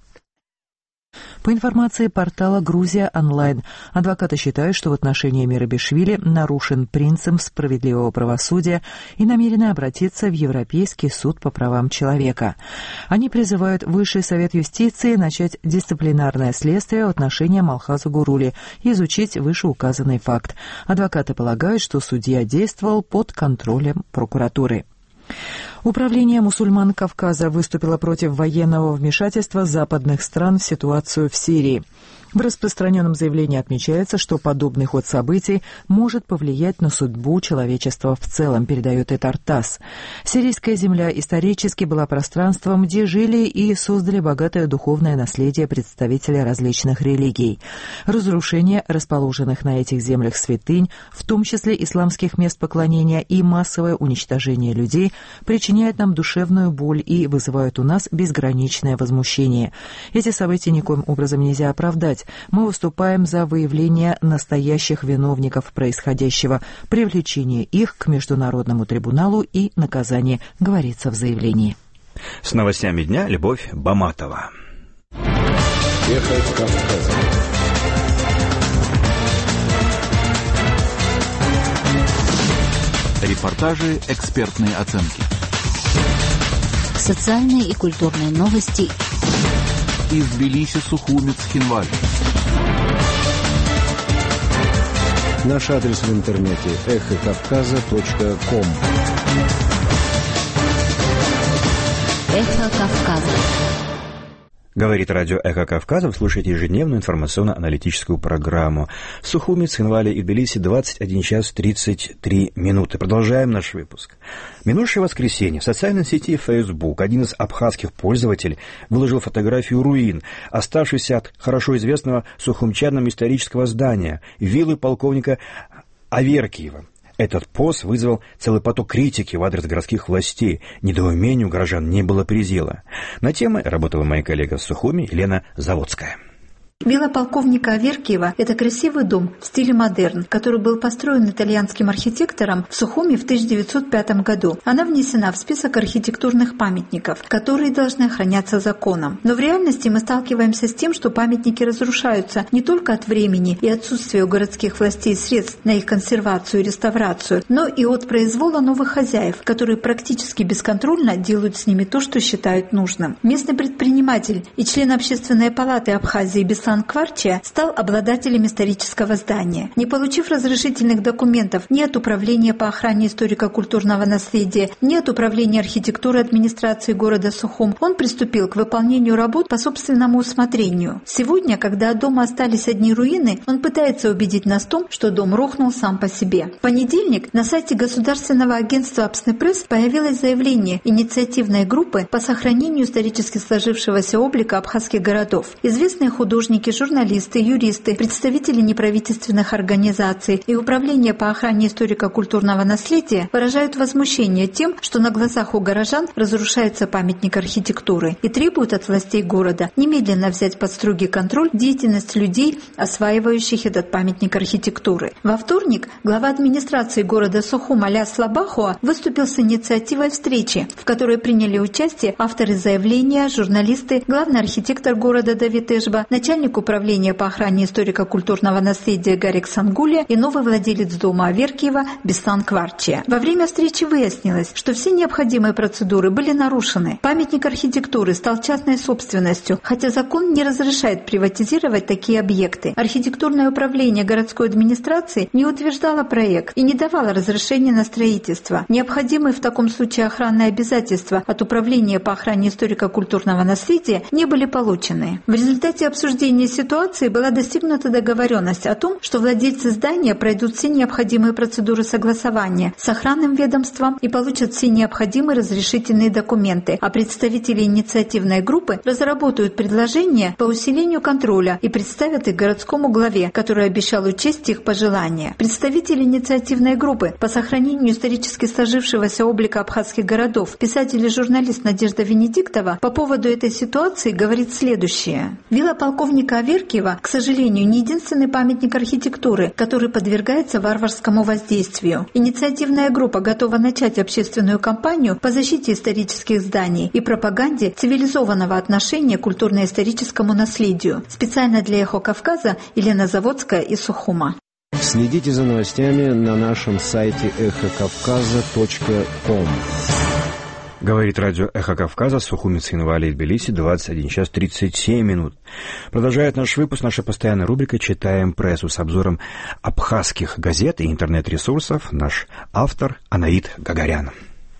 По информации портала «Грузия онлайн», адвокаты считают, что в отношении Мерабишвили нарушен принцип справедливого правосудия и намерены обратиться в Европейский суд по правам человека. Они призывают Высший совет юстиции начать дисциплинарное следствие в отношении Малхаза Гурули и изучить вышеуказанный факт. Адвокаты полагают, что судья действовал под контролем прокуратуры. Управление мусульман Кавказа выступило против военного вмешательства западных стран в ситуацию в Сирии. В распространенном заявлении отмечается, что подобный ход событий может повлиять на судьбу человечества в целом, передает это ТАСС. Сирийская земля исторически была пространством, где жили и создали богатое духовное наследие представители различных религий. Разрушение расположенных на этих землях святынь, в том числе исламских мест поклонения, и массовое уничтожение людей причиняют нам душевную боль и вызывают у нас безграничное возмущение. Эти события никоим образом нельзя оправдать. Мы выступаем за выявление настоящих виновников происходящего, привлечение их к Международному трибуналу и наказание, говорится в заявлении. С новостями дня Любовь Баматова. Эхо Кавказа. Репортажи, экспертные оценки. Социальные и культурные новости. Из Тбилиси, Сухумец, Хинвали. Наш адрес в интернете эхо кавказа точка ком. Эхо Кавказа. Говорит радио «Эхо Кавказа». Вы слушаете ежедневную информационно-аналитическую программу. Сухумец, Хинвали и Тбилиси, двадцать один час тридцать три минуты. Продолжаем наш выпуск. Минувшее воскресенье в социальной сети Facebook один из абхазских пользователей выложил фотографию руин, оставшихся от хорошо известного сухумчанам исторического здания, виллы полковника Аверкиева. Этот пост вызвал целый поток критики в адрес городских властей. Недоумению горожан не было предела. На темы работала моя коллега в Сухуми Елена Заводская. Вилла полковника Аверкиева – это красивый дом в стиле модерн, который был построен итальянским архитектором в Сухуми в тысяча девятьсот пятом году. Она внесена в список архитектурных памятников, которые должны охраняться законом. Но в реальности мы сталкиваемся с тем, что памятники разрушаются не только от времени и отсутствия у городских властей средств на их консервацию и реставрацию, но и от произвола новых хозяев, которые практически бесконтрольно делают с ними то, что считают нужным. Местный предприниматель и член Общественной палаты Абхазии Беслан Кварчия стал обладателем исторического здания. Не получив разрешительных документов ни от Управления по охране историко-культурного наследия, ни от Управления архитектуры администрации города Сухум, он приступил к выполнению работ по собственному усмотрению. Сегодня, когда от дома остались одни руины, он пытается убедить нас в том, что дом рухнул сам по себе. В понедельник на сайте Государственного агентства Апснепресс появилось заявление инициативной группы по сохранению исторически сложившегося облика абхазских городов. Известные художники, журналисты, юристы, представители неправительственных организаций и Управление по охране историко-культурного наследия выражают возмущение тем, что на глазах у горожан разрушается памятник архитектуры, и требуют от властей города немедленно взять под строгий контроль деятельность людей, осваивающих этот памятник архитектуры. Во вторник глава администрации города Сухум Аляс Лабахуа выступил с инициативой встречи, в которой приняли участие авторы заявления, журналисты, главный архитектор города Давид Эшба, начальник Управления по охране историко-культурного наследия Гарик Сангуля и новый владелец дома Аверкиева Беслан Кварчия. Во время встречи выяснилось, что все необходимые процедуры были нарушены. Памятник архитектуры стал частной собственностью, хотя закон не разрешает приватизировать такие объекты. Архитектурное управление городской администрации не утверждало проект и не давало разрешения на строительство. Необходимые в таком случае охранные обязательства от Управления по охране историко-культурного наследия не были получены. В результате обсуждения ситуации была достигнута договоренность о том, что владельцы здания пройдут все необходимые процедуры согласования с охранным ведомством и получат все необходимые разрешительные документы, а представители инициативной группы разработают предложения по усилению контроля и представят их городскому главе, который обещал учесть их пожелания. Представитель инициативной группы по сохранению исторически сложившегося облика абхазских городов, писатель и журналист Надежда Венедиктова по поводу этой ситуации говорит следующее. Вилла полковника Аверкиева, к сожалению, не единственный памятник архитектуры, который подвергается варварскому воздействию. Инициативная группа готова начать общественную кампанию по защите исторических зданий и пропаганде цивилизованного отношения к культурно-историческому наследию. Специально для «Эхо Кавказа» Елена Заводская из Сухума. Следите за новостями на нашем сайте эхо кавказа точка ком. Говорит радио «Эхо Кавказа», Сухуми, Цхинвали, Тбилиси, двадцать один час тридцать семь минут. Продолжает наш выпуск, наша постоянная рубрика «Читаем прессу» с обзором абхазских газет и интернет-ресурсов. Наш автор Анаит Гагарян.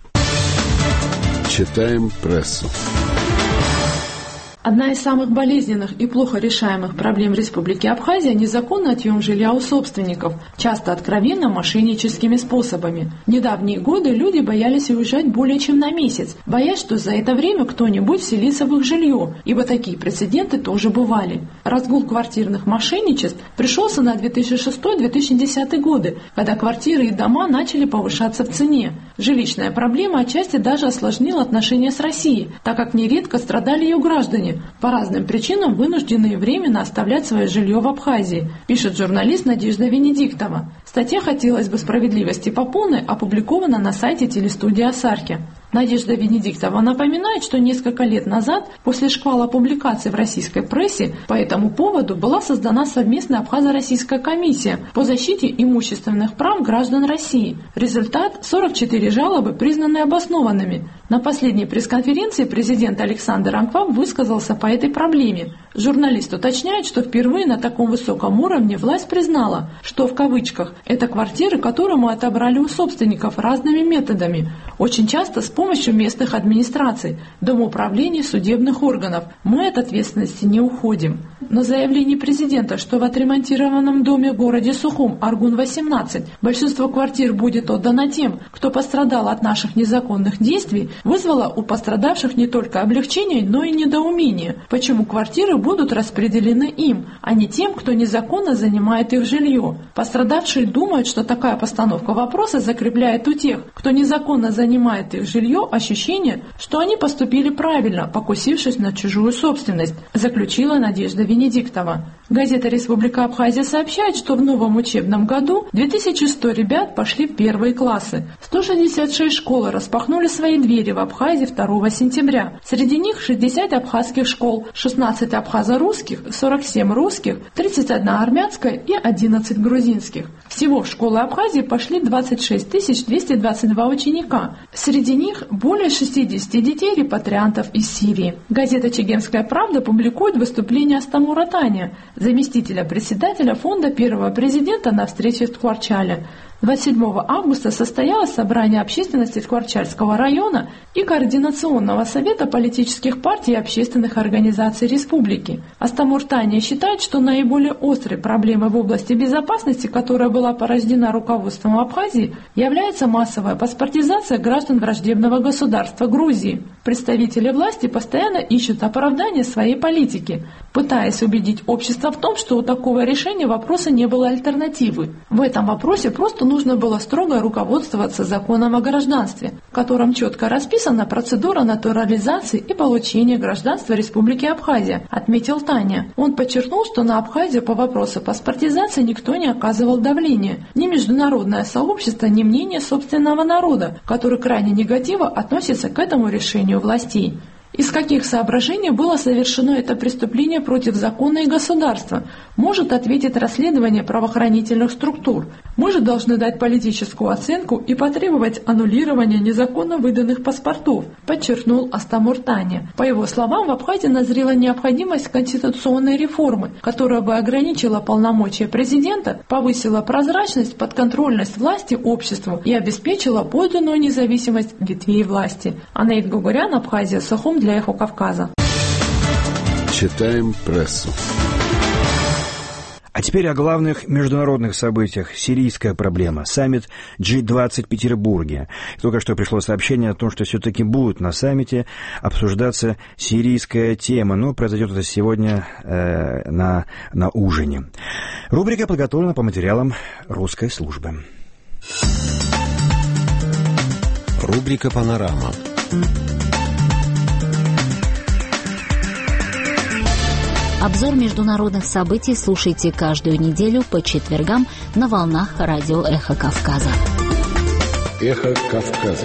Читаем прессу. Одна из самых болезненных и плохо решаемых проблем Республики Абхазия – незаконный отъем жилья у собственников, часто откровенно мошенническими способами. В недавние годы люди боялись уезжать более чем на месяц, боясь, что за это время кто-нибудь вселится в их жилье, ибо такие прецеденты тоже бывали. Разгул квартирных мошенничеств пришелся на две тысячи шестой — две тысячи десятый годы, когда квартиры и дома начали повышаться в цене. Жилищная проблема отчасти даже осложнила отношения с Россией, так как нередко страдали ее граждане, по разным причинам вынужденные временно оставлять свое жилье в Абхазии, пишет журналист Надежда Венедиктова. Статья «Хотелось бы справедливости по полной» опубликована на сайте телестудии «Асархи». Надежда Венедиктова напоминает, что несколько лет назад, после шквала публикаций в российской прессе, по этому поводу была создана совместная абхазо-российская комиссия по защите имущественных прав граждан России. Результат – сорок четыре жалобы, признанные обоснованными. На последней пресс-конференции президент Александр Анкваб высказался по этой проблеме. Журналист уточняет, что впервые на таком высоком уровне власть признала, что в кавычках «это квартиры, которые мы отобрали у собственников разными методами, очень часто с помощью местных администраций, домоуправлений, судебных органов. Мы от ответственности не уходим». но заявление президента, что в отремонтированном доме в городе Сухум, Аргун восемнадцать, большинство квартир будет отдано тем, кто пострадал от наших незаконных действий, вызвало у пострадавших не только облегчение, но и недоумение, почему квартиры будут распределены им, а не тем, кто незаконно занимает их жилье. Пострадавшие думают, что такая постановка вопроса закрепляет у тех, кто незаконно занимает их жилье, ощущение, что они поступили правильно, покусившись на чужую собственность, заключила Надежда Венедиктова. Газета «Республика Абхазия» сообщает, что в новом учебном году две тысячи сто ребят пошли в первые классы. сто шестьдесят шесть школ распахнули свои двери в Абхазии второго сентября. Среди них шестьдесят абхазских школ, шестнадцать абхазо-русских, сорок семь русских, тридцать одна армянская и одиннадцать грузинских. Всего в школы Абхазии пошли двадцать шесть тысяч двести двадцать два ученика. Среди них более шестьдесят детей репатриантов из Сирии. Газета «Чегемская правда» публикует выступление Астамура Таня, заместителя председателя фонда первого президента на встрече в Ткварчале. двадцать седьмого августа состоялось собрание общественности Ткварчальского района и Координационного совета политических партий и общественных организаций республики. Астамур Таня считает, что наиболее острой проблемой в области безопасности, которая была порождена руководством Абхазии, является массовая паспортизация граждан враждебного государства Грузии. Представители власти постоянно ищут оправдание своей политики, пытаясь убедить общество в том, что у такого решения вопроса не было альтернативы. В этом вопросе просто нужно было строго руководствоваться законом о гражданстве, в котором четко расписана процедура натурализации и получения гражданства Республики Абхазия, отметил Таня. Он подчеркнул, что на Абхазию по вопросу паспортизации никто не оказывал давления, ни международное сообщество, ни мнение собственного народа, который крайне негативно относится к этому решению властей. Из каких соображений было совершено это преступление против закона и государства, может ответить расследование правоохранительных структур. Мы же должны дать политическую оценку и потребовать аннулирования незаконно выданных паспортов, подчеркнул Астамур Таня. По его словам, в Абхазии назрела необходимость конституционной реформы, которая бы ограничила полномочия президента, повысила прозрачность, подконтрольность власти обществу и обеспечила подлинную независимость ветвей власти. Анаит Гугурян, Абхазия, Сухум для Эхо Кавказа. Читаем прессу. А теперь о главных международных событиях. Сирийская проблема. Саммит джи двадцать в Петербурге. Только что пришло сообщение о том, что все-таки будет на саммите обсуждаться сирийская тема. Но произойдет это сегодня э, на, на ужине. Рубрика подготовлена по материалам русской службы. Рубрика «Панорама». Обзор международных событий слушайте каждую неделю по четвергам на волнах радио «Эхо Кавказа». «Эхо Кавказа».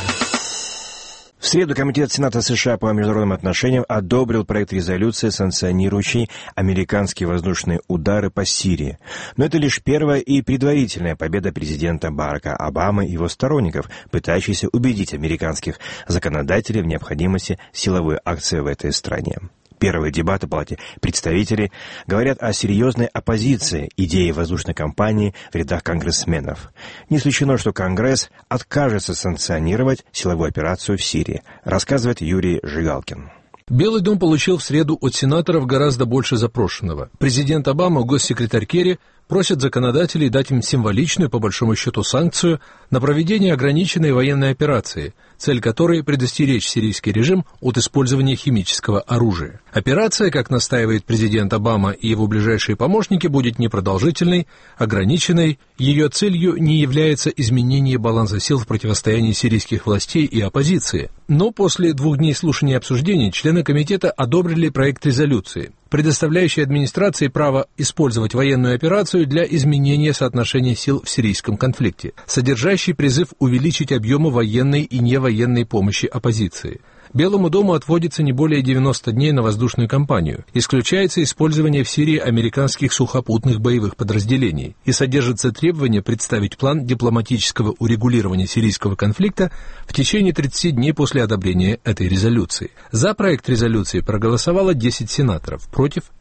В среду Комитет Сената США по международным отношениям одобрил проект резолюции, санкционирующей американские воздушные удары по Сирии. Но это лишь первая и предварительная победа президента Барака Обамы и его сторонников, пытающихся убедить американских законодателей в необходимости силовой акции в этой стране. Первые дебаты в Палате представителей говорят о серьезной оппозиции идеи воздушной кампании в рядах конгрессменов. Не исключено, что Конгресс откажется санкционировать силовую операцию в Сирии, рассказывает Юрий Жигалкин. Белый дом получил в среду от сенаторов гораздо больше запрошенного. Президент Обама и госсекретарь Керри просят законодателей дать им символичную, по большому счету, санкцию на проведение ограниченной военной операции, цель которой – предостеречь сирийский режим от использования химического оружия. Операция, как настаивает президент Обама и его ближайшие помощники, будет непродолжительной, ограниченной. Ее целью не является изменение баланса сил в противостоянии сирийских властей и оппозиции. Но после двух дней слушаний и обсуждений члены комитета одобрили проект резолюции, предоставляющий администрации право использовать военную операцию для изменения соотношения сил в сирийском конфликте, содержащий призыв увеличить объемы военной и невоенной помощи оппозиции. Белому дому отводится не более девяноста дней на воздушную кампанию. Исключается использование в Сирии американских сухопутных боевых подразделений и содержится требование представить план дипломатического урегулирования сирийского конфликта в течение тридцати дней после одобрения этой резолюции. За проект резолюции проголосовало десять сенаторов, против семь.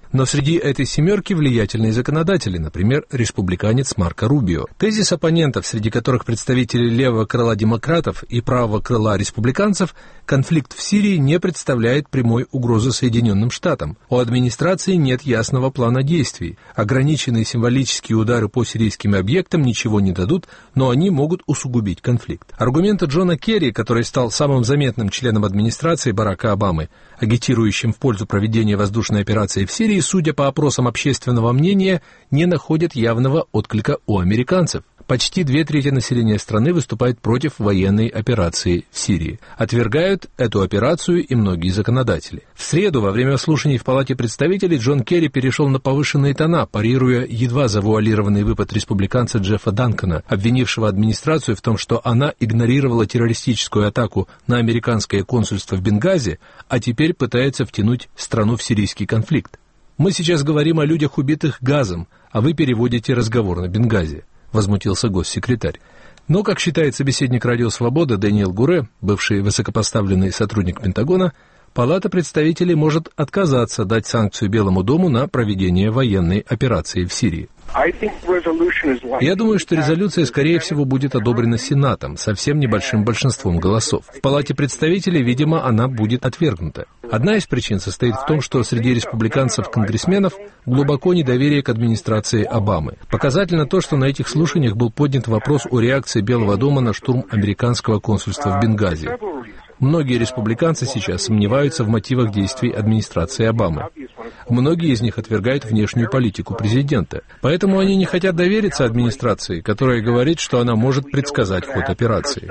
Но среди этой семерки влиятельные законодатели, например, республиканец Марко Рубио. Тезис оппонентов, среди которых представители левого крыла демократов и правого крыла республиканцев, конфликт в Сирии не представляет прямой угрозы Соединенным Штатам. У администрации нет ясного плана действий. Ограниченные символические удары по сирийским объектам ничего не дадут, но они могут усугубить конфликт. Аргументы Джона Керри, который стал самым заметным членом администрации Барака Обамы, агитирующим в пользу проведения воздушной операции в Сирии, судя по опросам общественного мнения, не находят явного отклика у американцев. Почти две трети населения страны выступает против военной операции в Сирии. Отвергают эту операцию и многие законодатели. В среду, во время слушаний в Палате представителей, Джон Керри перешел на повышенные тона, парируя едва завуалированный выпад республиканца Джеффа Данкана, обвинившего администрацию в том, что она игнорировала террористическую атаку на американское консульство в Бенгази, а теперь пытается втянуть страну в сирийский конфликт. «Мы сейчас говорим о людях, убитых газом, а вы переводите разговор на Бенгази», — возмутился госсекретарь. Но, как считает собеседник «Радио Свобода» Дэниел Гуре, бывший высокопоставленный сотрудник Пентагона, Палата представителей может отказаться дать санкцию Белому дому на проведение военной операции в Сирии. Я думаю, что резолюция, скорее всего, будет одобрена Сенатом, совсем небольшим большинством голосов. В Палате представителей, видимо, она будет отвергнута. Одна из причин состоит в том, что среди республиканцев-конгрессменов глубоко недоверие к администрации Обамы. Показательно то, что на этих слушаниях был поднят вопрос о реакции Белого дома на штурм американского консульства в Бенгази. Многие республиканцы сейчас сомневаются в мотивах действий администрации Обамы. Многие из них отвергают внешнюю политику президента. Поэтому они не хотят довериться администрации, которая говорит, что она может предсказать ход операции.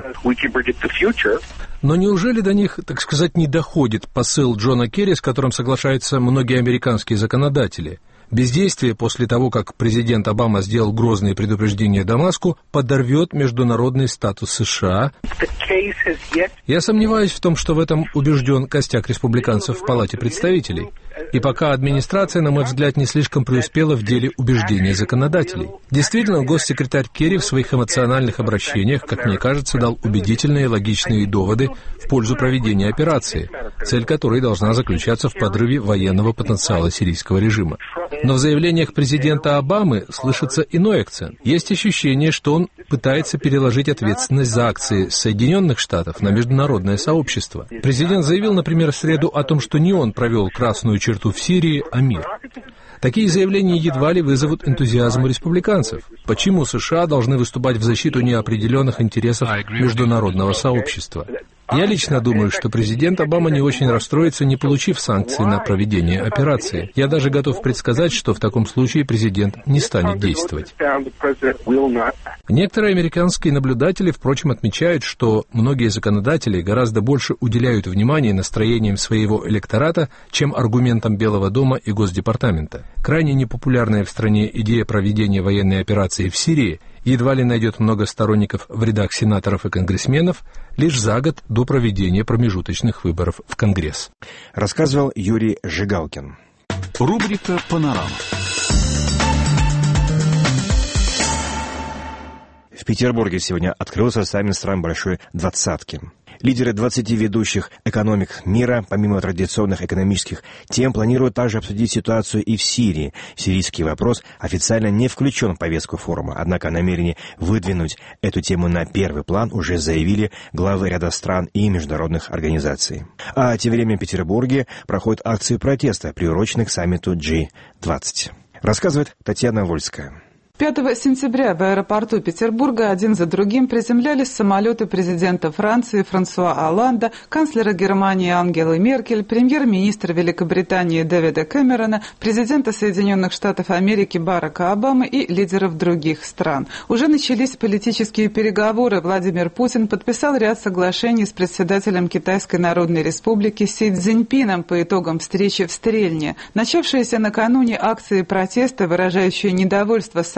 Но неужели до них, так сказать, не доходит посыл Джона Керри, с которым соглашаются многие американские законодатели? Бездействие после того, как президент Обама сделал грозные предупреждения Дамаску, подорвет международный статус США. Я сомневаюсь в том, что в этом убежден костяк республиканцев в Палате представителей. И пока администрация, на мой взгляд, не слишком преуспела в деле убеждения законодателей. Действительно, госсекретарь Керри в своих эмоциональных обращениях, как мне кажется, дал убедительные и логичные доводы в пользу проведения операции, цель которой должна заключаться в подрыве военного потенциала сирийского режима. Но в заявлениях президента Обамы слышится иной акцент. Есть ощущение, что он пытается переложить ответственность за акции Соединенных Штатов на международное сообщество. Президент заявил, например, в среду о том, что не он провел красную черту в Сирии, а мир. Такие заявления едва ли вызовут энтузиазм у республиканцев. Почему США должны выступать в защиту неопределенных интересов международного сообщества? Я лично думаю, что президент Обама не очень расстроится, не получив санкции на проведение операции. Я даже готов предсказать, что в таком случае президент не станет действовать. Некоторые американские наблюдатели, впрочем, отмечают, что многие законодатели гораздо больше уделяют внимания настроениям своего электората, чем аргументам Белого дома и Госдепартамента. Крайне непопулярная в стране идея проведения военной операции в Сирии едва ли найдет много сторонников в рядах сенаторов и конгрессменов лишь за год до проведения промежуточных выборов в Конгресс. Рассказывал Юрий Жигалкин. Рубрика «Панорама». В Петербурге сегодня открылся саммит стран Большой Двадцатки. Лидеры двадцати ведущих экономик мира, помимо традиционных экономических тем, планируют также обсудить ситуацию и в Сирии. Сирийский вопрос официально не включен в повестку форума, однако о намерении выдвинуть эту тему на первый план уже заявили главы ряда стран и международных организаций. А тем временем в Петербурге проходят акции протеста, приуроченные к саммиту джи двадцать. Рассказывает Татьяна Вольская. пятого сентября в аэропорту Петербурга один за другим приземлялись самолеты президента Франции Франсуа Олланда, канцлера Германии Ангелы Меркель, премьер-министра Великобритании Дэвида Кэмерона, президента Соединенных Штатов Америки Барака Обамы и лидеров других стран. Уже начались политические переговоры. Владимир Путин подписал ряд соглашений с председателем Китайской Народной Республики Си Цзиньпином по итогам встречи в Стрельне. Начавшиеся накануне акции протеста, выражающие недовольство саммитом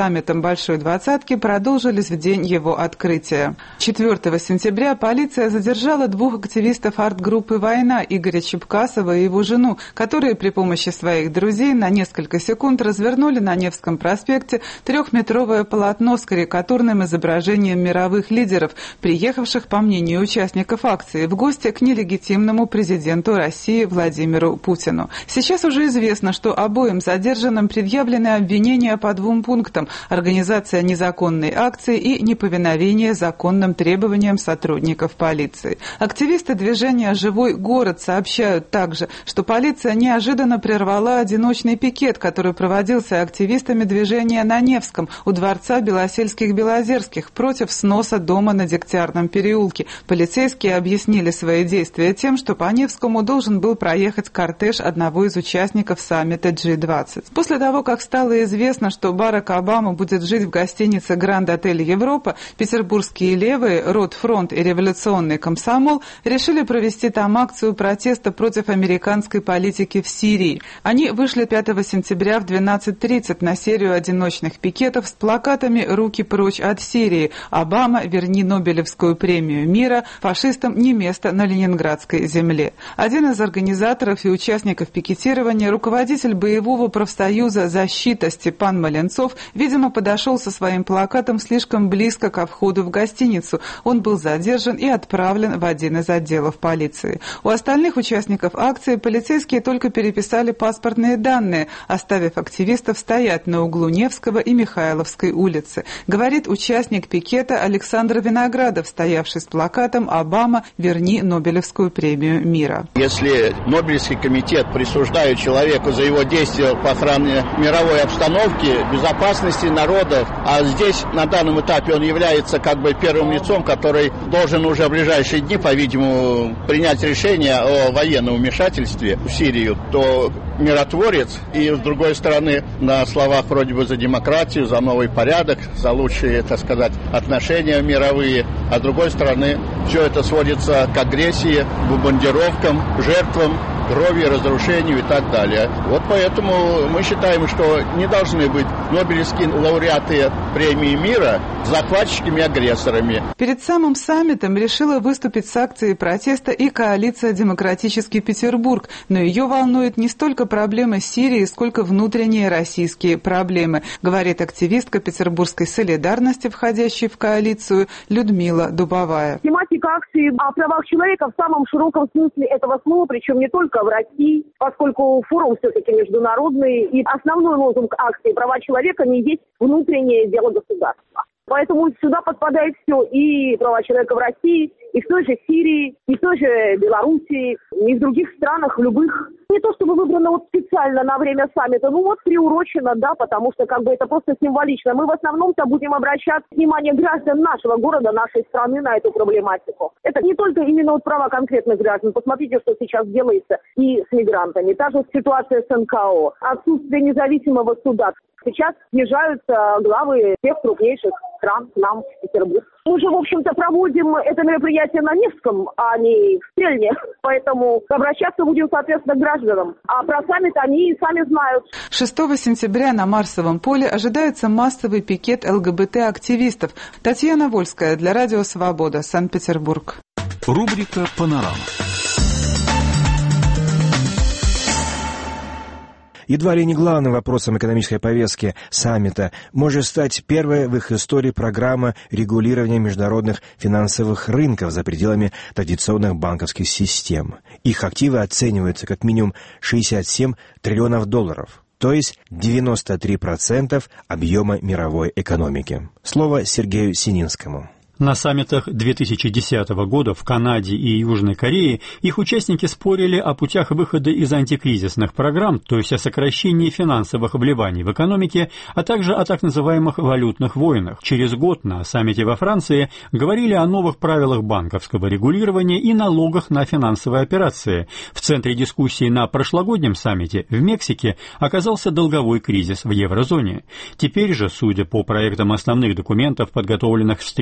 саммитом Большой Двадцатки продолжились в день его открытия. четвёртого сентября полиция задержала двух активистов арт-группы «Война» Игоря Чепкасова и его жену, которые при помощи своих друзей на несколько секунд развернули на Невском проспекте трехметровое полотно с карикатурным изображением мировых лидеров, приехавших, по мнению участников акции, в гости к нелегитимному президенту России Владимиру Путину. Сейчас уже известно, что обоим задержанным предъявлены обвинения по двум пунктам: организация незаконной акции и неповиновение законным требованиям сотрудников полиции. Активисты движения «Живой город» сообщают также, что полиция неожиданно прервала одиночный пикет, который проводился активистами движения на Невском у дворца Белосельских-Белозерских против сноса дома на Дегтярном переулке. Полицейские объяснили свои действия тем, что по Невскому должен был проехать кортеж одного из участников саммита джи двадцать. После того, как стало известно, что Барак Обама будет жить в гостинице «Гранд-отель Европа», петербургские левые, Ротфронт и Революционный комсомол решили провести там акцию протеста против американской политики в Сирии. Они вышли пятого сентября в двенадцать тридцать на серию одиночных пикетов с плакатами «Руки прочь от Сирии», «Обама, верни Нобелевскую премию мира», «Фашистам не место на ленинградской земле». Один из организаторов и участников пикетирования, руководитель боевого профсоюза «Защита» Степан Маленцов, видимо, подошел со своим плакатом слишком близко ко входу в гостиницу. Он был задержан и отправлен в один из отделов полиции. У остальных участников акции полицейские только переписали паспортные данные, оставив активистов стоять на углу Невского и Михайловской улицы. Говорит участник пикета Александр Виноградов, стоявший с плакатом «Обама, верни Нобелевскую премию мира». Если Нобелевский комитет присуждает человеку за его действия по охране мировой обстановки, безопасности народов, а здесь на данном этапе он является как бы первым лицом, который должен уже в ближайшие дни, по-видимому, принять решение о военном вмешательстве в Сирию, то миротворец, и с другой стороны, на словах вроде бы за демократию, за новый порядок, за лучшие, так сказать, отношения мировые, а с другой стороны, все это сводится к агрессии, бомбардировкам, жертвам, крови, разрушению и так далее. Вот поэтому мы считаем, что не должны быть нобелевские лауреаты премии мира захватчиками-агрессорами. Перед самым саммитом решила выступить с акцией протеста и коалиция «Демократический Петербург», но ее волнует не столько проблемы Сирии, сколько внутренние российские проблемы, говорит активистка петербургской солидарности, входящей в коалицию, Людмила Дубовая. Тематика акции о правах человека в самом широком смысле этого слова, причем не только в России, поскольку форум все-таки международный, и основной лозунг акции «Права человека» не есть внутреннее дело государства. Поэтому сюда подпадает все, и права человека в России, и в той же Сирии, и в той же Белоруссии, и в других странах, в любых. Не то чтобы выбрано вот специально на время саммита, ну вот приурочено, да, потому что как бы это просто символично. Мы в основном-то будем обращать внимание граждан нашего города, нашей страны на эту проблематику. Это не только именно вот права конкретных граждан. Посмотрите, что сейчас делается и с мигрантами. Та же ситуация с эн ка о, отсутствие независимого суда. Сейчас съезжаются главы всех крупнейших стран к нам в Петербург. Мы же, в общем-то, проводим это мероприятие на Невском, а не в Стрельне. Поэтому обращаться будем, соответственно, к гражданам. А про саммит они и сами знают. шестого сентября на Марсовом поле ожидается массовый пикет эл гэ бэ тэ-активистов. Татьяна Вольская для Радио Свобода, Санкт-Петербург. Рубрика «Панорама». Едва ли не главным вопросом экономической повестки саммита может стать первая в их истории программа регулирования международных финансовых рынков за пределами традиционных банковских систем. Их активы оцениваются как минимум шестьдесят семь триллионов долларов, то есть девяносто три процента объема мировой экономики. Слово Сергею Сининскому. На саммитах две тысячи десятого года в Канаде и Южной Корее их участники спорили о путях выхода из антикризисных программ, то есть о сокращении финансовых вливаний в экономике, а также о так называемых валютных войнах. Через год на саммите во Франции говорили о новых правилах банковского регулирования и налогах на финансовые операции. В центре дискуссии на прошлогоднем саммите в Мексике оказался долговой кризис в еврозоне. Теперь же, судя по проектам основных документов, подготовленных встречи лидеров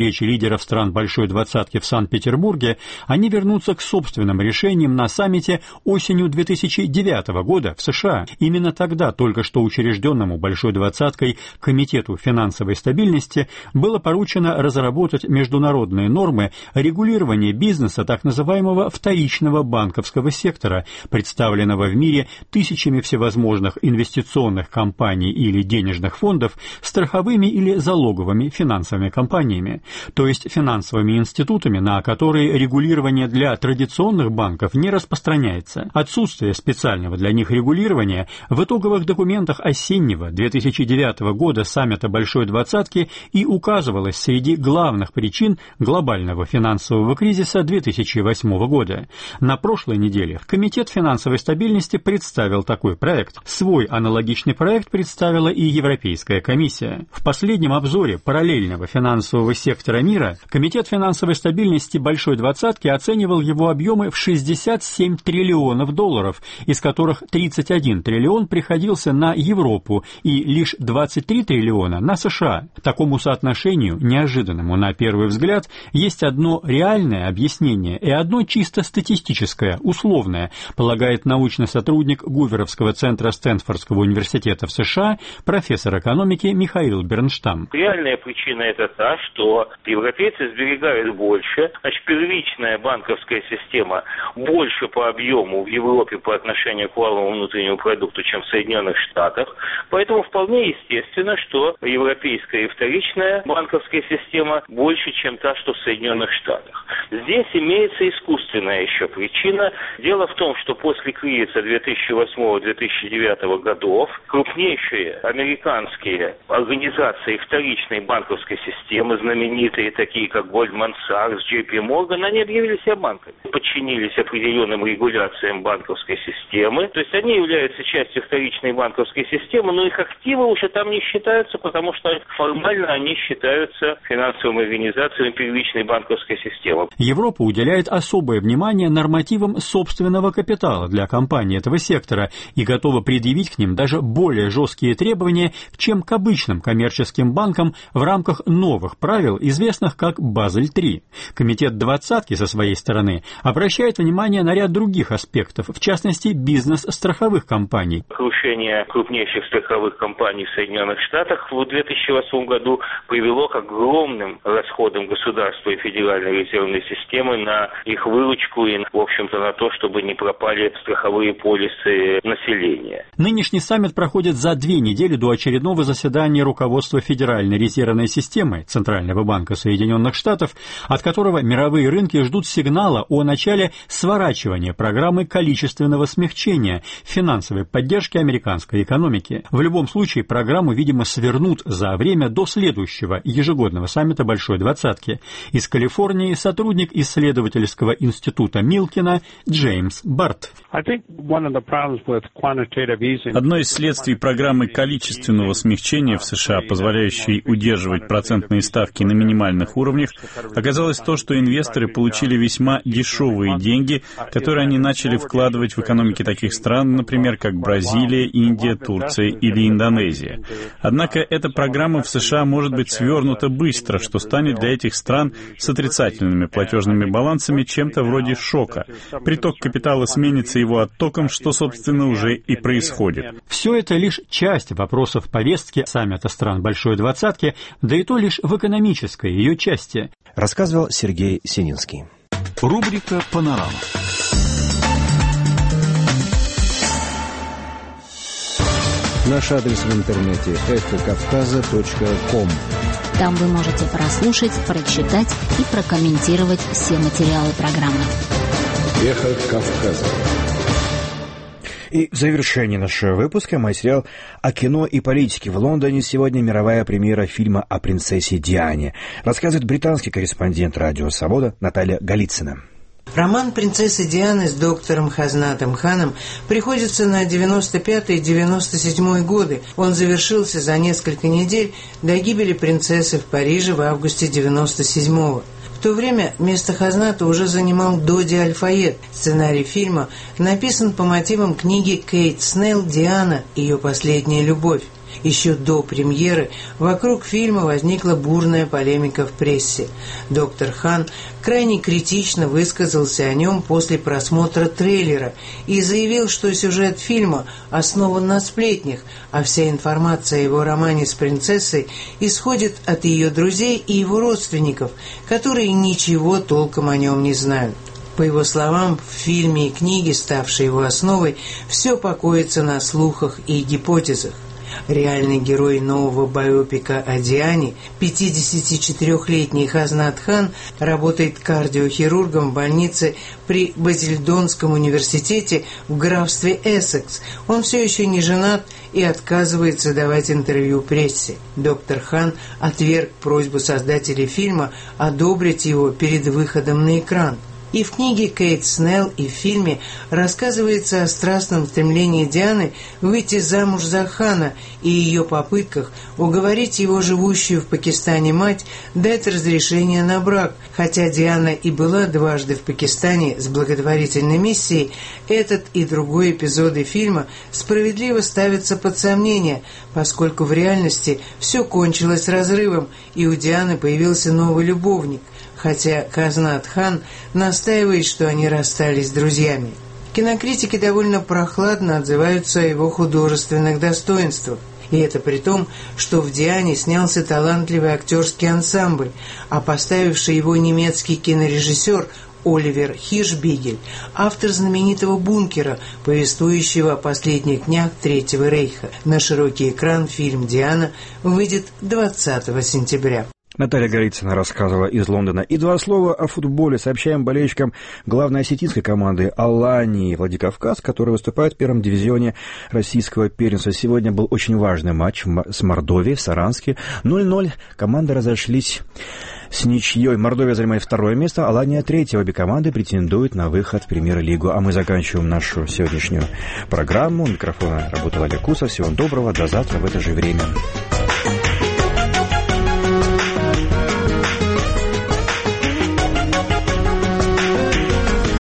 лидеров стран Большой Двадцатки в Санкт-Петербурге, они вернутся к собственным решениям на саммите осенью две тысячи девятого года в США. Именно тогда только что учрежденному Большой Двадцаткой Комитету финансовой стабильности было поручено разработать международные нормы регулирования бизнеса так называемого вторичного банковского сектора, представленного в мире тысячами всевозможных инвестиционных компаний или денежных фондов, страховыми или залоговыми финансовыми компаниями, то есть финансовыми институтами, на которые регулирование для традиционных банков не распространяется. Отсутствие специального для них регулирования в итоговых документах осеннего две тысячи девятого года саммита Большой Двадцатки и указывалось среди главных причин глобального финансового кризиса две тысячи восьмого года. На прошлой неделе Комитет финансовой стабильности представил такой проект. Свой аналогичный проект представила и Европейская комиссия. В последнем обзоре параллельного финансового сектора мира Комитет финансовой стабильности Большой Двадцатки оценивал его объемы в шестьдесят семь триллионов долларов, из которых тридцать один триллион приходился на Европу и лишь двадцать три триллиона на США. Такому соотношению, неожиданному на первый взгляд, есть одно реальное объяснение и одно чисто статистическое, условное, полагает научный сотрудник Гуверовского центра Стэнфордского университета в США, профессор экономики Михаил Бернштам. Реальная причина это та, что европейцы сберегают больше, значит, первичная банковская система больше по объему в Европе по отношению к валовому внутреннему продукту, чем в Соединенных Штатах, поэтому вполне естественно, что европейская и вторичная банковская система больше, чем та, что в Соединенных Штатах. Здесь имеется искусственная еще причина. Дело в том, что после кризиса две тысячи восьмого — две тысячи девятого годов крупнейшие американские организации вторичной банковской системы, знаменитые такие как Goldman Sachs, джей пи Morgan, они объявили себя банками, подчинились определенным регуляциям банковской системы, то есть они являются частью вторичной банковской системы, но их активы уже там не считаются, потому что формально они считаются финансовыми организациями первичной банковской системы. Европа уделяет особое внимание нормативам собственного капитала для компаний этого сектора и готова предъявить к ним даже более жесткие требования, чем к обычным коммерческим банкам в рамках новых правил, известных как Базель три. Комитет двадцатки со своей стороны обращает внимание на ряд других аспектов, в частности, бизнес страховых компаний. Крушение крупнейших страховых компаний в Соединенных Штатах в две тысячи восьмом году привело к огромным расходам государства и Федеральной резервной системы на их выручку и, в общем-то, на то, чтобы не пропали страховые полисы населения. Нынешний саммит проходит за две недели до очередного заседания руководства Федеральной резервной системы Центрального банка Соединенных Штатов, от которого мировые рынки ждут сигнала о начале сворачивания программы количественного смягчения финансовой поддержки американской экономики. В любом случае, программу, видимо, свернут за время до следующего ежегодного саммита Большой Двадцатки. Из Калифорнии сотрудник исследовательского института Милкина Джеймс Барт. Одно из следствий программы количественного смягчения в США, позволяющей удерживать процентные ставки на минимальных уровнях, оказалось то, что инвесторы получили весьма дешевые деньги, которые они начали вкладывать в экономики таких стран, например, как Бразилия, Индия, Турция или Индонезия. Однако эта программа в США может быть свернута быстро, что станет для этих стран с отрицательными платежными балансами чем-то вроде шока. Приток капитала сменится его оттоком, что, собственно, уже и происходит. Все это лишь часть вопросов повестки саммита стран Большой Двадцатки, да и то лишь в экономической ее части. Рассказывал Сергей Сининский. Рубрика «Панорама». Наш адрес в интернете эхо кавказа точка ком. Там вы можете прослушать, прочитать и прокомментировать все материалы программы. Эхо Кавказа. И в завершении нашего выпуска материал о кино и политике. В Лондоне сегодня мировая премьера фильма о принцессе Диане. Рассказывает британский корреспондент «Радио Свобода» Наталья Голицына. Роман принцессы Дианы с доктором Хазнатом Ханом приходится на девяносто пятый — девяносто седьмой годы. Он завершился за несколько недель до гибели принцессы в Париже в августе девяносто седьмого. В то время место Хазната уже занимал Доди Аль-Файед. Сценарий фильма написан по мотивам книги Кейт Снелл «Диана. Ее последняя любовь». Еще до премьеры вокруг фильма возникла бурная полемика в прессе. Доктор Хан крайне критично высказался о нем после просмотра трейлера и заявил, что сюжет фильма основан на сплетнях, а вся информация о его романе с принцессой исходит от ее друзей и его родственников, которые ничего толком о нем не знают. По его словам, в фильме и книге, ставшей его основой, все покоится на слухах и гипотезах. Реальный герой нового байопика о Диане, пятидесятичетырёхлетний Хазнат Хан, работает кардиохирургом в больнице при Базильдонском университете в графстве Эссекс. Он все еще не женат и отказывается давать интервью прессе. Доктор Хан отверг просьбу создателей фильма одобрить его перед выходом на экран. И в книге Кейт Снелл, и в фильме рассказывается о страстном стремлении Дианы выйти замуж за Хана и ее попытках уговорить его живущую в Пакистане мать дать разрешение на брак. Хотя Диана и была дважды в Пакистане с благотворительной миссией, этот и другой эпизоды фильма справедливо ставятся под сомнение, поскольку в реальности все кончилось разрывом, и у Дианы появился новый любовник, хотя Хазнат Хан настаивает, что они расстались с друзьями. Кинокритики довольно прохладно отзываются о его художественных достоинствах. И это при том, что в «Диане» снялся талантливый актерский ансамбль, а поставивший его немецкий кинорежиссер Оливер Хиршбигель, автор знаменитого «Бункера», повествующего о последних днях Третьего рейха. На широкий экран фильм «Диана» выйдет двадцатого сентября. Наталья Голицына рассказывала из Лондона. И два слова о футболе. Сообщаем болельщикам главной осетинской команды Алании Владикавказ, которая выступает в первом дивизионе российского первенства. Сегодня был очень важный матч с Мордовией в Саранске. ноль-ноль. Команды разошлись с ничьей. Мордовия занимает второе место, Алания третье. Обе команды претендуют на выход в премьер-лигу. А мы заканчиваем нашу сегодняшнюю программу. У микрофона работал Олег Кусов. Всего доброго. До завтра в это же время.